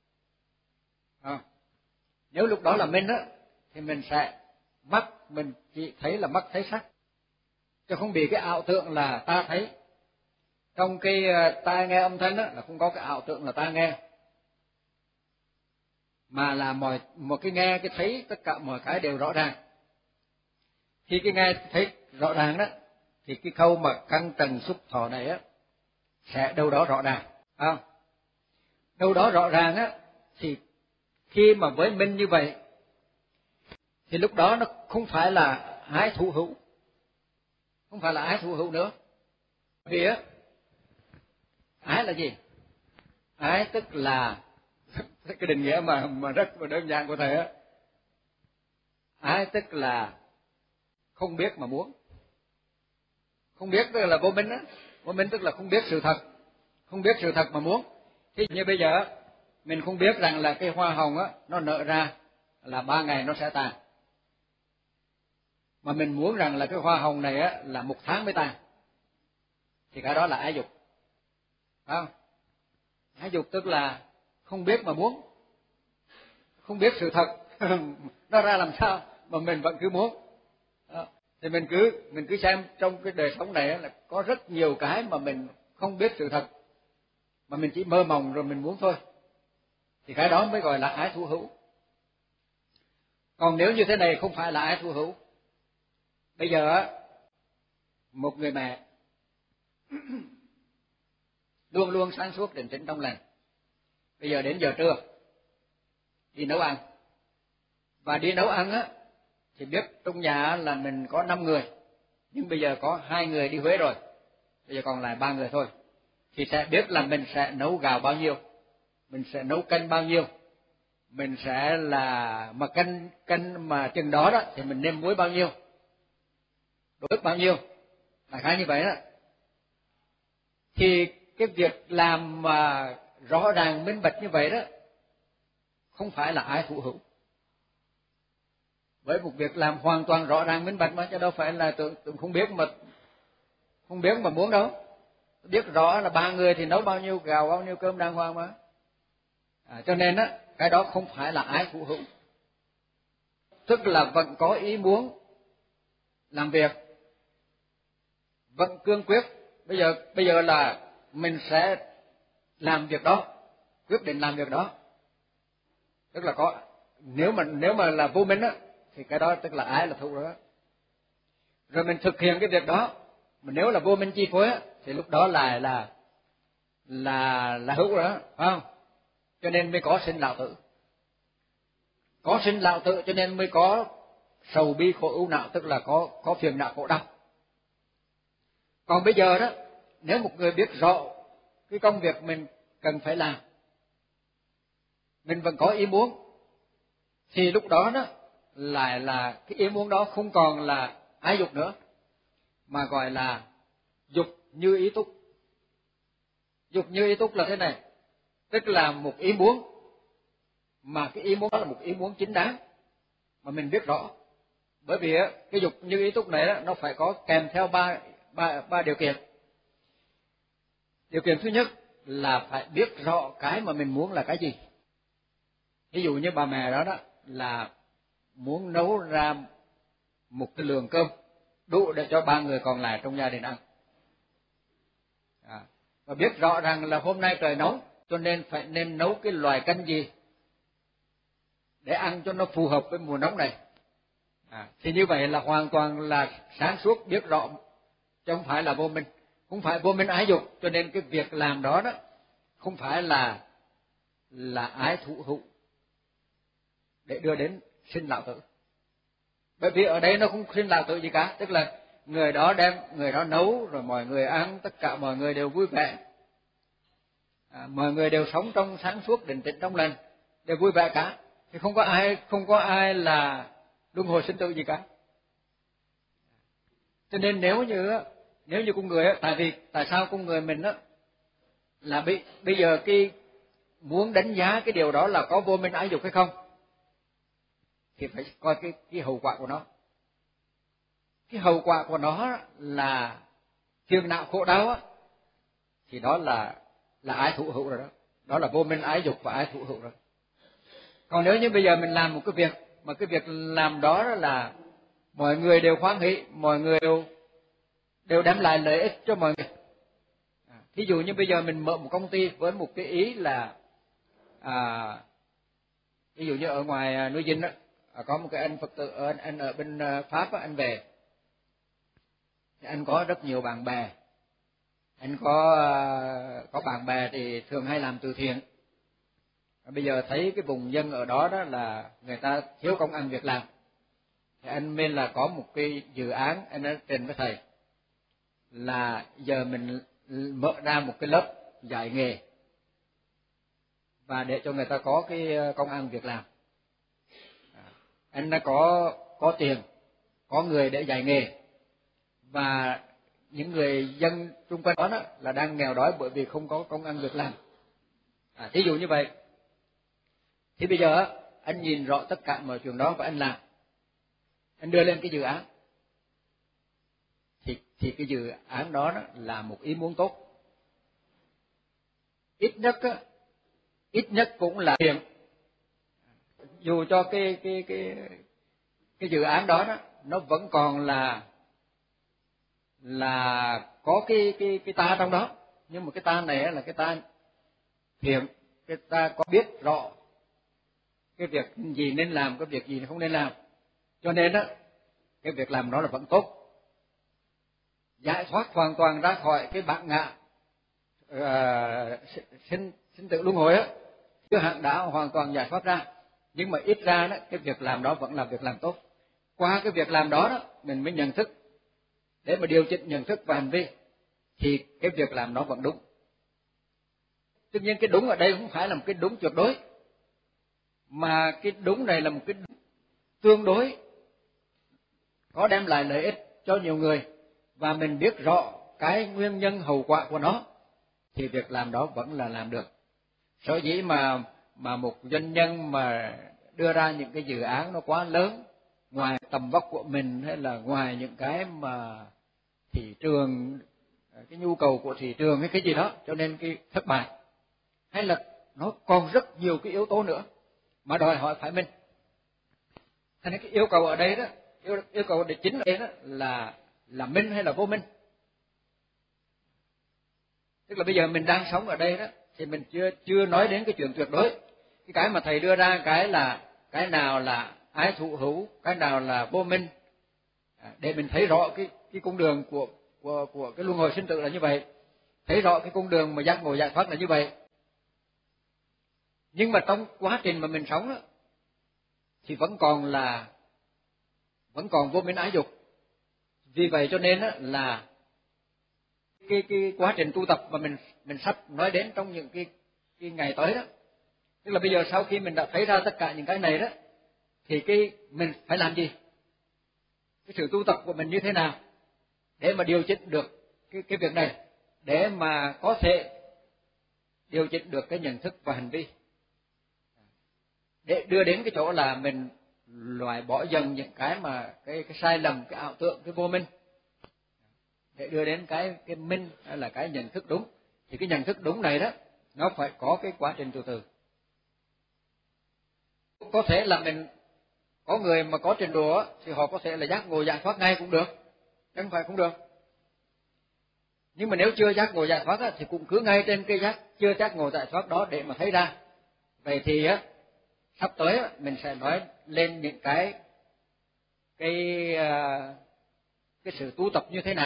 Nếu lúc đó là minh á, thì mình sẽ mình chỉ thấy là mắt thấy sắc, chứ không bị cái ảo tưởng là ta thấy. Trong cái tai nghe âm thanh á, là không có cái ảo tưởng là ta nghe, mà là một cái nghe, cái thấy, tất cả mọi cái đều rõ ràng. Khi cái nghe thấy rõ ràng đó thì cái khâu mà căn trần xúc thọ này á sẽ đâu đó rõ ràng, không? Đâu đó rõ ràng á thì khi mà với minh như vậy thì lúc đó nó không phải là ái thụ hữu, không phải là ái thụ hữu nữa. Vì á, ái là gì? Ái tức là cái định nghĩa mà rất là đơn giản của thầy á. Ái tức là không biết mà muốn. Không biết tức là vô minh á. Vô minh tức là không biết sự thật, không biết sự thật mà muốn. Thì như bây giờ mình không biết rằng là cái hoa hồng á nó nở ra là 3 ngày nó sẽ tàn, mà mình muốn rằng là cái hoa hồng này á là 1 tháng mới tàn, thì cái đó là ái dục, phải không? Ái dục tức là không biết mà muốn, không biết sự thật nó ra làm sao mà mình vẫn cứ muốn. Đó. Thì mình cứ xem trong cái đời sống này là có rất nhiều cái mà mình không biết sự thật, mà mình chỉ mơ mộng rồi mình muốn thôi, thì cái đó mới gọi là ái thụ hữu. Còn nếu như thế này không phải là ái thụ hữu. Bây giờ một người mẹ luôn luôn sáng suốt định tĩnh trong lành, bây giờ đến giờ trưa đi nấu ăn, và đi nấu ăn á thì biết trong nhà là mình có 5 người, nhưng bây giờ có 2 người đi Huế rồi, bây giờ còn lại 3 người thôi, thì sẽ biết là mình sẽ nấu gạo bao nhiêu, mình sẽ nấu canh bao nhiêu, mình sẽ là mà canh mà chừng đó đó thì mình nêm muối bao nhiêu, đổ nước bao nhiêu, đại khái như vậy đó. Thì cái việc làm mà rõ ràng minh bạch như vậy đó không phải là ái thụ hữu. Với một việc làm hoàn toàn rõ ràng minh bạch mà, chứ đâu phải là tưởng không biết mà muốn đâu. Biết rõ là 3 người thì nấu bao nhiêu gạo, bao nhiêu cơm đàng hoàng mà. Cho nên á cái đó không phải là ái thụ hữu. Tức là vẫn có ý muốn làm việc, vẫn cương quyết. Bây giờ là mình sẽ làm việc đó, quyết định làm việc đó. Tức là có, nếu mà là vô minh á thì cái đó tức là ái là thụ đó. Rồi mình thực hiện cái việc đó, mà nếu là vô minh chi phối á thì lúc đó là hữu rồi đó, phải không? Cho nên mới có sinh lão tử. Có sinh lão tử cho nên mới có sầu bi khổ ưu não, tức là có phiền não khổ đau. Còn bây giờ đó, nếu một người biết rõ cái công việc mình cần phải làm, mình vẫn có ý muốn, thì lúc đó đó lại là cái ý muốn đó không còn là ái dục nữa, mà gọi là dục như ý túc. Dục như ý túc là thế này, tức là một ý muốn, mà cái ý muốn đó là một ý muốn chính đáng, mà mình biết rõ. Bởi vì cái dục như ý túc này đó, nó phải có kèm theo ba điều kiện. Điều kiện thứ nhất là phải biết rõ cái mà mình muốn là cái gì. Ví dụ như bà mẹ đó là muốn nấu ra một cái lượng cơm đủ để cho 3 người còn lại trong gia đình ăn. Và biết rõ rằng là hôm nay trời nóng, cho nên nấu cái loại canh gì để ăn cho nó phù hợp với mùa nóng này. Thì như vậy là hoàn toàn là sáng suốt, biết rõ, chứ không phải là vô minh, không phải vô minh ái dục. Cho nên cái việc làm đó không phải là ái thụ hữu để đưa đến sinh lão tử. Bởi vì ở đây nó không sinh lão tử gì cả, tức là người đó nấu rồi mọi người ăn, tất cả mọi người đều vui vẻ, mọi người đều sống trong sáng suốt định tĩnh trong lành, đều vui vẻ cả, thì không có ai là luân hồi sinh tử gì cả. Cho nên nếu như con người tại sao con người mình là bây giờ cái muốn đánh giá cái điều đó là có vô minh ái dục hay không, thì phải coi cái hậu quả của nó. Cái hậu quả của nó là phiền não khổ đau thì đó là ái thụ hữu rồi đó. Đó là vô minh ái dục và ái thụ hữu rồi. Còn nếu như bây giờ mình làm một cái việc mà cái việc làm đó là mọi người đều hoan hỷ, mọi người đều đem lại lợi ích cho mọi người. Ví dụ như bây giờ mình mở một công ty với một cái ý là Ví dụ như ở ngoài núi Dinh á, có một cái anh Phật tử, anh ở bên Pháp á, anh về, thì anh có rất nhiều bạn bè, anh có bạn bè thì thường hay làm từ thiện. Bây giờ thấy cái vùng dân ở đó đó là người ta thiếu công ăn việc làm, thì anh nên là có một cái dự án, anh đã trình với thầy là giờ mình mở ra một cái lớp dạy nghề và để cho người ta có cái công ăn việc làm. Anh đã có tiền, có người để dạy nghề, và những người dân xung quanh đó, là đang nghèo đói bởi vì không có công ăn việc làm. Thí dụ như vậy, thì bây giờ anh nhìn rõ tất cả mọi chuyện đó và anh làm, anh đưa lên cái dự án, thì cái dự án đó, là một ý muốn tốt, ít nhất cũng là thiện. Dù cho cái dự án đó, nó vẫn còn là có cái ta trong đó, nhưng mà cái ta này là cái ta thiện, cái ta có biết rõ cái việc gì nên làm, cái việc gì không nên làm, cho nên cái việc làm đó là vẫn tốt, giải thoát hoàn toàn ra khỏi cái bản ngã sinh tử luân hồi chưa hẳn đã hoàn toàn giải thoát ra, nhưng mà ít ra cái việc làm đó vẫn là việc làm tốt. Qua cái việc làm đó, mình mới nhận thức để mà điều chỉnh nhận thức và hành vi, thì cái việc làm đó vẫn đúng. Tất nhiên cái đúng ở đây không phải là một cái đúng tuyệt đối, mà cái đúng này là một cái tương đối, có đem lại lợi ích cho nhiều người, và mình biết rõ cái nguyên nhân hậu quả của nó, thì việc làm đó vẫn là làm được. Sở dĩ mà một doanh nhân mà đưa ra những cái dự án nó quá lớn, ngoài tầm vóc của mình, hay là ngoài những cái mà thị trường, cái nhu cầu của thị trường hay cái gì đó, cho nên cái thất bại, hay là nó còn rất nhiều cái yếu tố nữa mà đòi hỏi phải minh. Thành cái yêu cầu ở đây đó, yêu cầu để chính ở đây đó là minh hay là vô minh. Tức là bây giờ mình đang sống ở đây đó, thì mình chưa nói đến cái chuyện tuyệt đối. Cái mà thầy đưa ra cái là cái nào là ái thụ hữu, cái nào là vô minh, để mình thấy rõ cái cung đường của cái luân hồi sinh tử là như vậy, thấy rõ cái cung đường mà giác ngộ giải thoát là như vậy. Nhưng mà trong quá trình mà mình sống đó, thì vẫn còn vô minh ái dục. Vì vậy cho nên là cái quá trình tu tập mà mình sắp nói đến trong những cái ngày tới đó, tức là bây giờ sau khi mình đã thấy ra tất cả những cái này đó, thì mình phải làm gì, cái sự tu tập của mình như thế nào để mà điều chỉnh được cái việc này, để mà có thể điều chỉnh được cái nhận thức và hành vi, để đưa đến cái chỗ là mình loại bỏ dần những cái mà cái sai lầm, cái ảo tưởng, cái vô minh, để đưa đến cái minh, hay là cái nhận thức đúng. Thì cái nhận thức đúng này đó, nó phải có cái quá trình từ từ. Có thể là mình có người mà có trình độ thì họ có thể là giác ngộ giải thoát ngay cũng được, chẳng phải không được. Nhưng mà nếu chưa giác ngộ giải thoát thì cũng cứ ngay trên cái chưa giác ngộ giải thoát đó để mà thấy ra. Vậy thì sắp tới mình sẽ nói lên những cái sự tu tập như thế nào,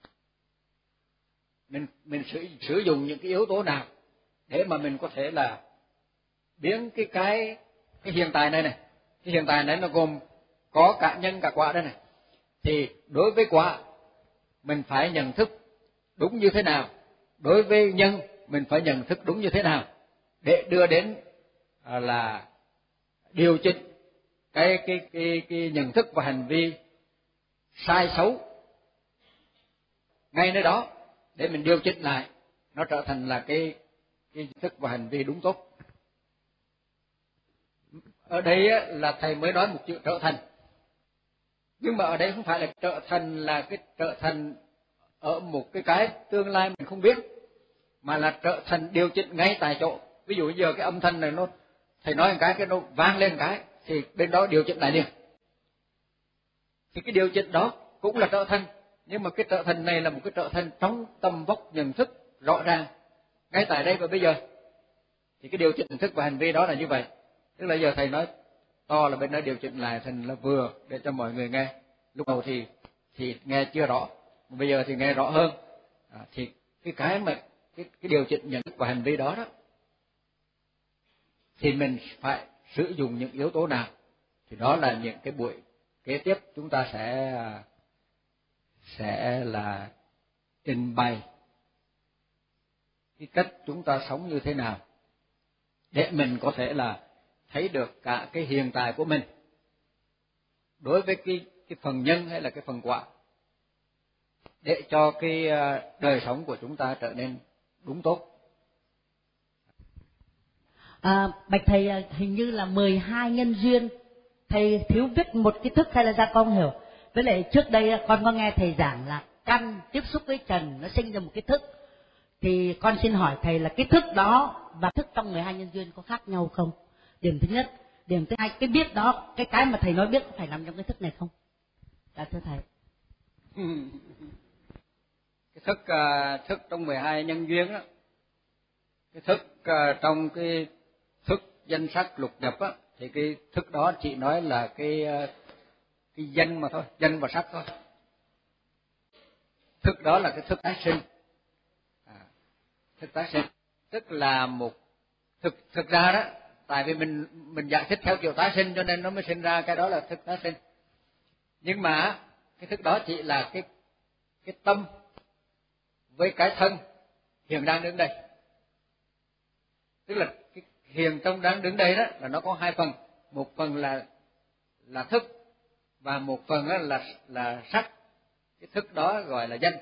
mình sử dụng những cái yếu tố nào để mà mình có thể là biến cái hiện tại này, cái hiện tại này nó gồm có cả nhân cả quả đây này. Thì đối với quả mình phải nhận thức đúng như thế nào, đối với nhân mình phải nhận thức đúng như thế nào, để đưa đến là điều chỉnh cái nhận thức và hành vi sai xấu ngay nơi đó, để mình điều chỉnh lại, nó trở thành là cái nhận thức và hành vi đúng tốt. Ở đây là thầy mới nói một chữ trở thành, nhưng mà ở đây không phải là trở thành là cái trở thành ở một cái tương lai mình không biết, mà là trở thành điều chỉnh ngay tại chỗ. Ví dụ giờ cái âm thanh này thầy nói một cái nó vang lên một cái, thì bên đó điều chỉnh lại liền. Thì cái điều chỉnh đó cũng là trở thành, nhưng mà cái trở thành này là một cái trở thành trong tầm vóc nhận thức rõ ràng ngay tại đây và bây giờ. Thì cái điều chỉnh nhận thức và hành vi đó là như vậy. Tức là giờ thầy nói to là bên đó điều chỉnh lại thành là vừa để cho mọi người nghe. Lúc đầu thì nghe chưa rõ, bây giờ thì nghe rõ hơn. Thì cái mà cái điều chỉnh nhận thức và hành vi đó đó thì mình phải sử dụng những yếu tố nào, thì đó là những cái buổi kế tiếp chúng ta sẽ là trình bày cái cách chúng ta sống như thế nào để mình có thể là thấy được cả cái hiện tại của mình đối với cái phần nhân hay là cái phần quả, để cho cái đời sống của chúng ta trở nên đúng tốt. Bạch thầy, hình như là 12 nhân duyên, thầy thiếu viết một cái thức hay là ra con hiểu? Với lại trước đây con có nghe thầy giảng là căn tiếp xúc với trần nó sinh ra một cái thức, thì con xin hỏi thầy là cái thức đó và thức trong 12 nhân duyên có khác nhau không? Điểm thứ nhất. Điểm thứ hai, cái biết đó, cái mà thầy nói biết có phải nằm trong cái thức này không? Dạ thưa thầy. Cái thức trong 12 nhân duyên đó, cái thức trong cái thức danh sắc lục nhập á, thì cái thức đó chỉ nói là cái danh mà thôi, danh và sắc thôi. Thức đó là cái thức tái sinh. Thức tái sinh tức là một thực ra đó, tại vì mình giải thích theo kiểu tái sinh cho nên nó mới sinh ra cái đó là thức tái sinh. Nhưng mà cái thức đó chỉ là cái tâm với cái thân hiện đang đứng đây. Tức là cái hiện tâm đang đứng đây đó là nó có hai phần, một phần là thức và một phần là sắc. Cái thức đó gọi là danh,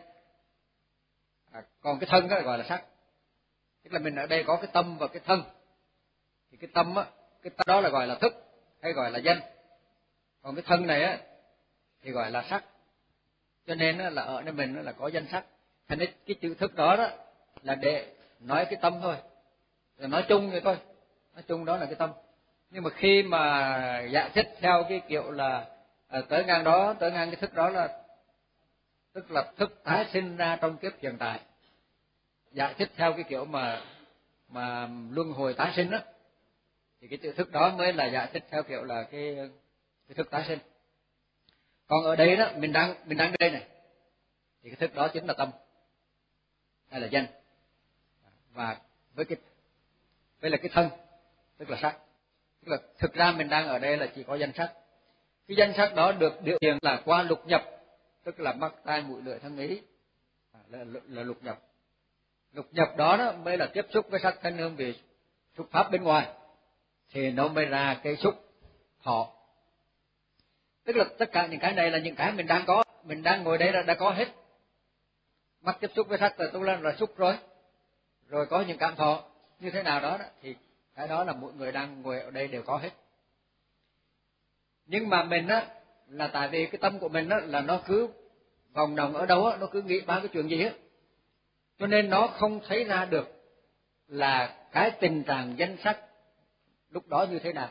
còn cái thân đó gọi là sắc. Tức là mình ở đây có cái tâm và cái thân, thì cái tâm á, cái tâm đó là gọi là thức hay gọi là danh, còn cái thân này á thì gọi là sắc. Cho nên là ở nơi mình là có danh sắc. Thành nên cái chữ thức đó đó là để nói cái tâm thôi, là nói chung vậy thôi, nói chung đó là cái tâm. Nhưng mà khi mà giải thích theo cái kiểu là tới ngang cái thức đó là tức là thức tái sinh ra trong kiếp hiện tại, giải thích theo cái kiểu mà luân hồi tái sinh đó, thì cái chữ thức đó mới là giải thích theo kiểu là cái thức tái sinh. Còn ở đây đó mình đang đây này, thì cái thức đó chính là tâm hay là danh, và với là cái thân tức là sắc. Tức là thực ra mình đang ở đây là chỉ có danh sắc. Cái danh sắc đó được biểu hiện là qua lục nhập, tức là mắt tai mũi lưỡi thân ý, là lục nhập. Lục nhập đó mới là tiếp xúc với sắc thanh hương vị xúc pháp bên ngoài, thì nó mới ra cái xúc thọ. Tức là tất cả những cái này là những cái mình đang có, mình đang ngồi đây là đã có hết. Mắt tiếp xúc với sắc là xúc rồi có những cảm thọ như thế nào đó, thì cái đó là mỗi người đang ngồi ở đây đều có hết. Nhưng mà mình á là tại vì cái tâm của mình á là nó cứ vòng đồng ở đâu á, nó cứ nghĩ ba cái chuyện gì á, cho nên nó không thấy ra được là cái tình trạng danh sắc lúc đó như thế nào.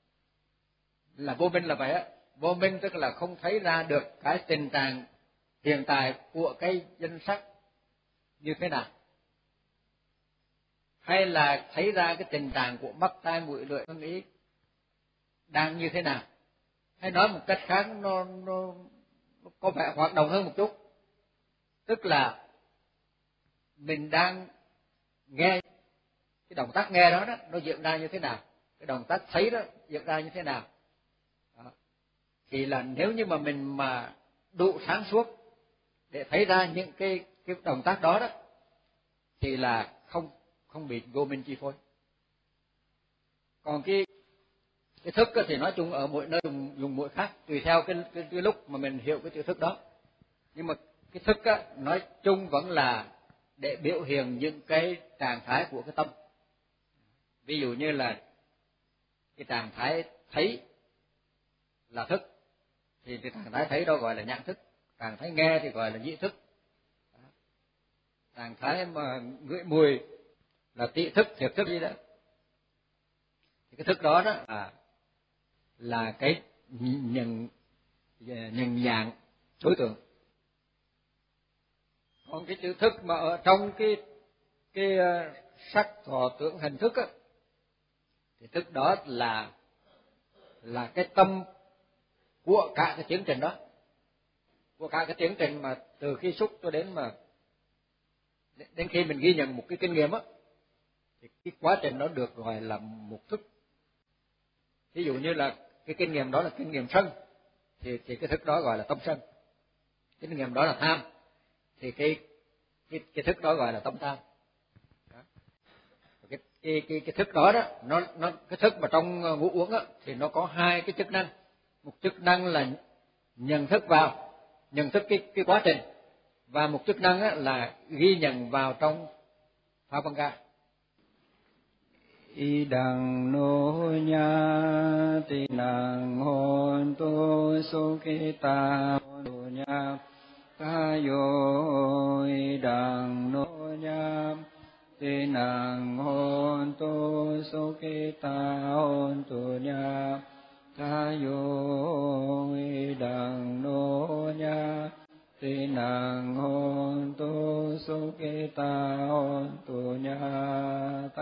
Là vô minh là vậy á, vô minh tức là không thấy ra được cái tình trạng hiện tại của cái danh sắc như thế nào, hay là thấy ra cái tình trạng của mắt tai mũi lưỡi thân ý đang như thế nào. Hay nói một cách khác, nó có vẻ hoạt động hơn một chút, tức là mình đang nghe cái động tác nghe đó nó diễn ra như thế nào, cái động tác thấy đó diễn ra như thế nào. Đó. Thì là nếu như mà mình mà đủ sáng suốt để thấy ra những cái động tác đó đó, thì là không bị vô minh chi phối. Còn cái thức thì nói chung ở mỗi nơi dùng mỗi khác, tùy theo cái lúc mà mình hiểu cái chữ thức đó. Nhưng mà cái thức nói chung vẫn là để biểu hiện những cái trạng thái của cái tâm. Ví dụ như là cái trạng thái thấy là thức, thì cái trạng thái thấy đó gọi là nhãn thức. Trạng thái nghe thì gọi là nhĩ thức. Trạng thái mà ngửi mùi là tị thức, thiệt thức gì đó. Thì cái thức đó là cái nhận dạng đối tượng. Còn cái chữ thức mà ở trong cái sắc thọ tưởng hành thức thì thức đó là cái tâm của cả cái tiến trình đó, của cả cái tiến trình mà từ khi xúc cho đến khi mình ghi nhận một cái kinh nghiệm á, thì cái quá trình đó được gọi là một thức. Ví dụ như là cái kinh nghiệm đó là kinh nghiệm sân, thì cái thức đó gọi là tâm sân. Kinh nghiệm đó là tham, thì cái thức đó gọi là tâm tham. Cái thức đó nó cái thức mà trong ngũ uẩn á thì nó có hai cái chức năng. Một chức năng là nhận thức cái quá trình, và một chức năng á là ghi nhận vào trong Pháp Văn Ca. Idang no nya tinang hon tu sukita dunya kayo idang no nya tinang hon tu sukita hon dunya kayo idang no nya tinang hon tu sukita hon dunya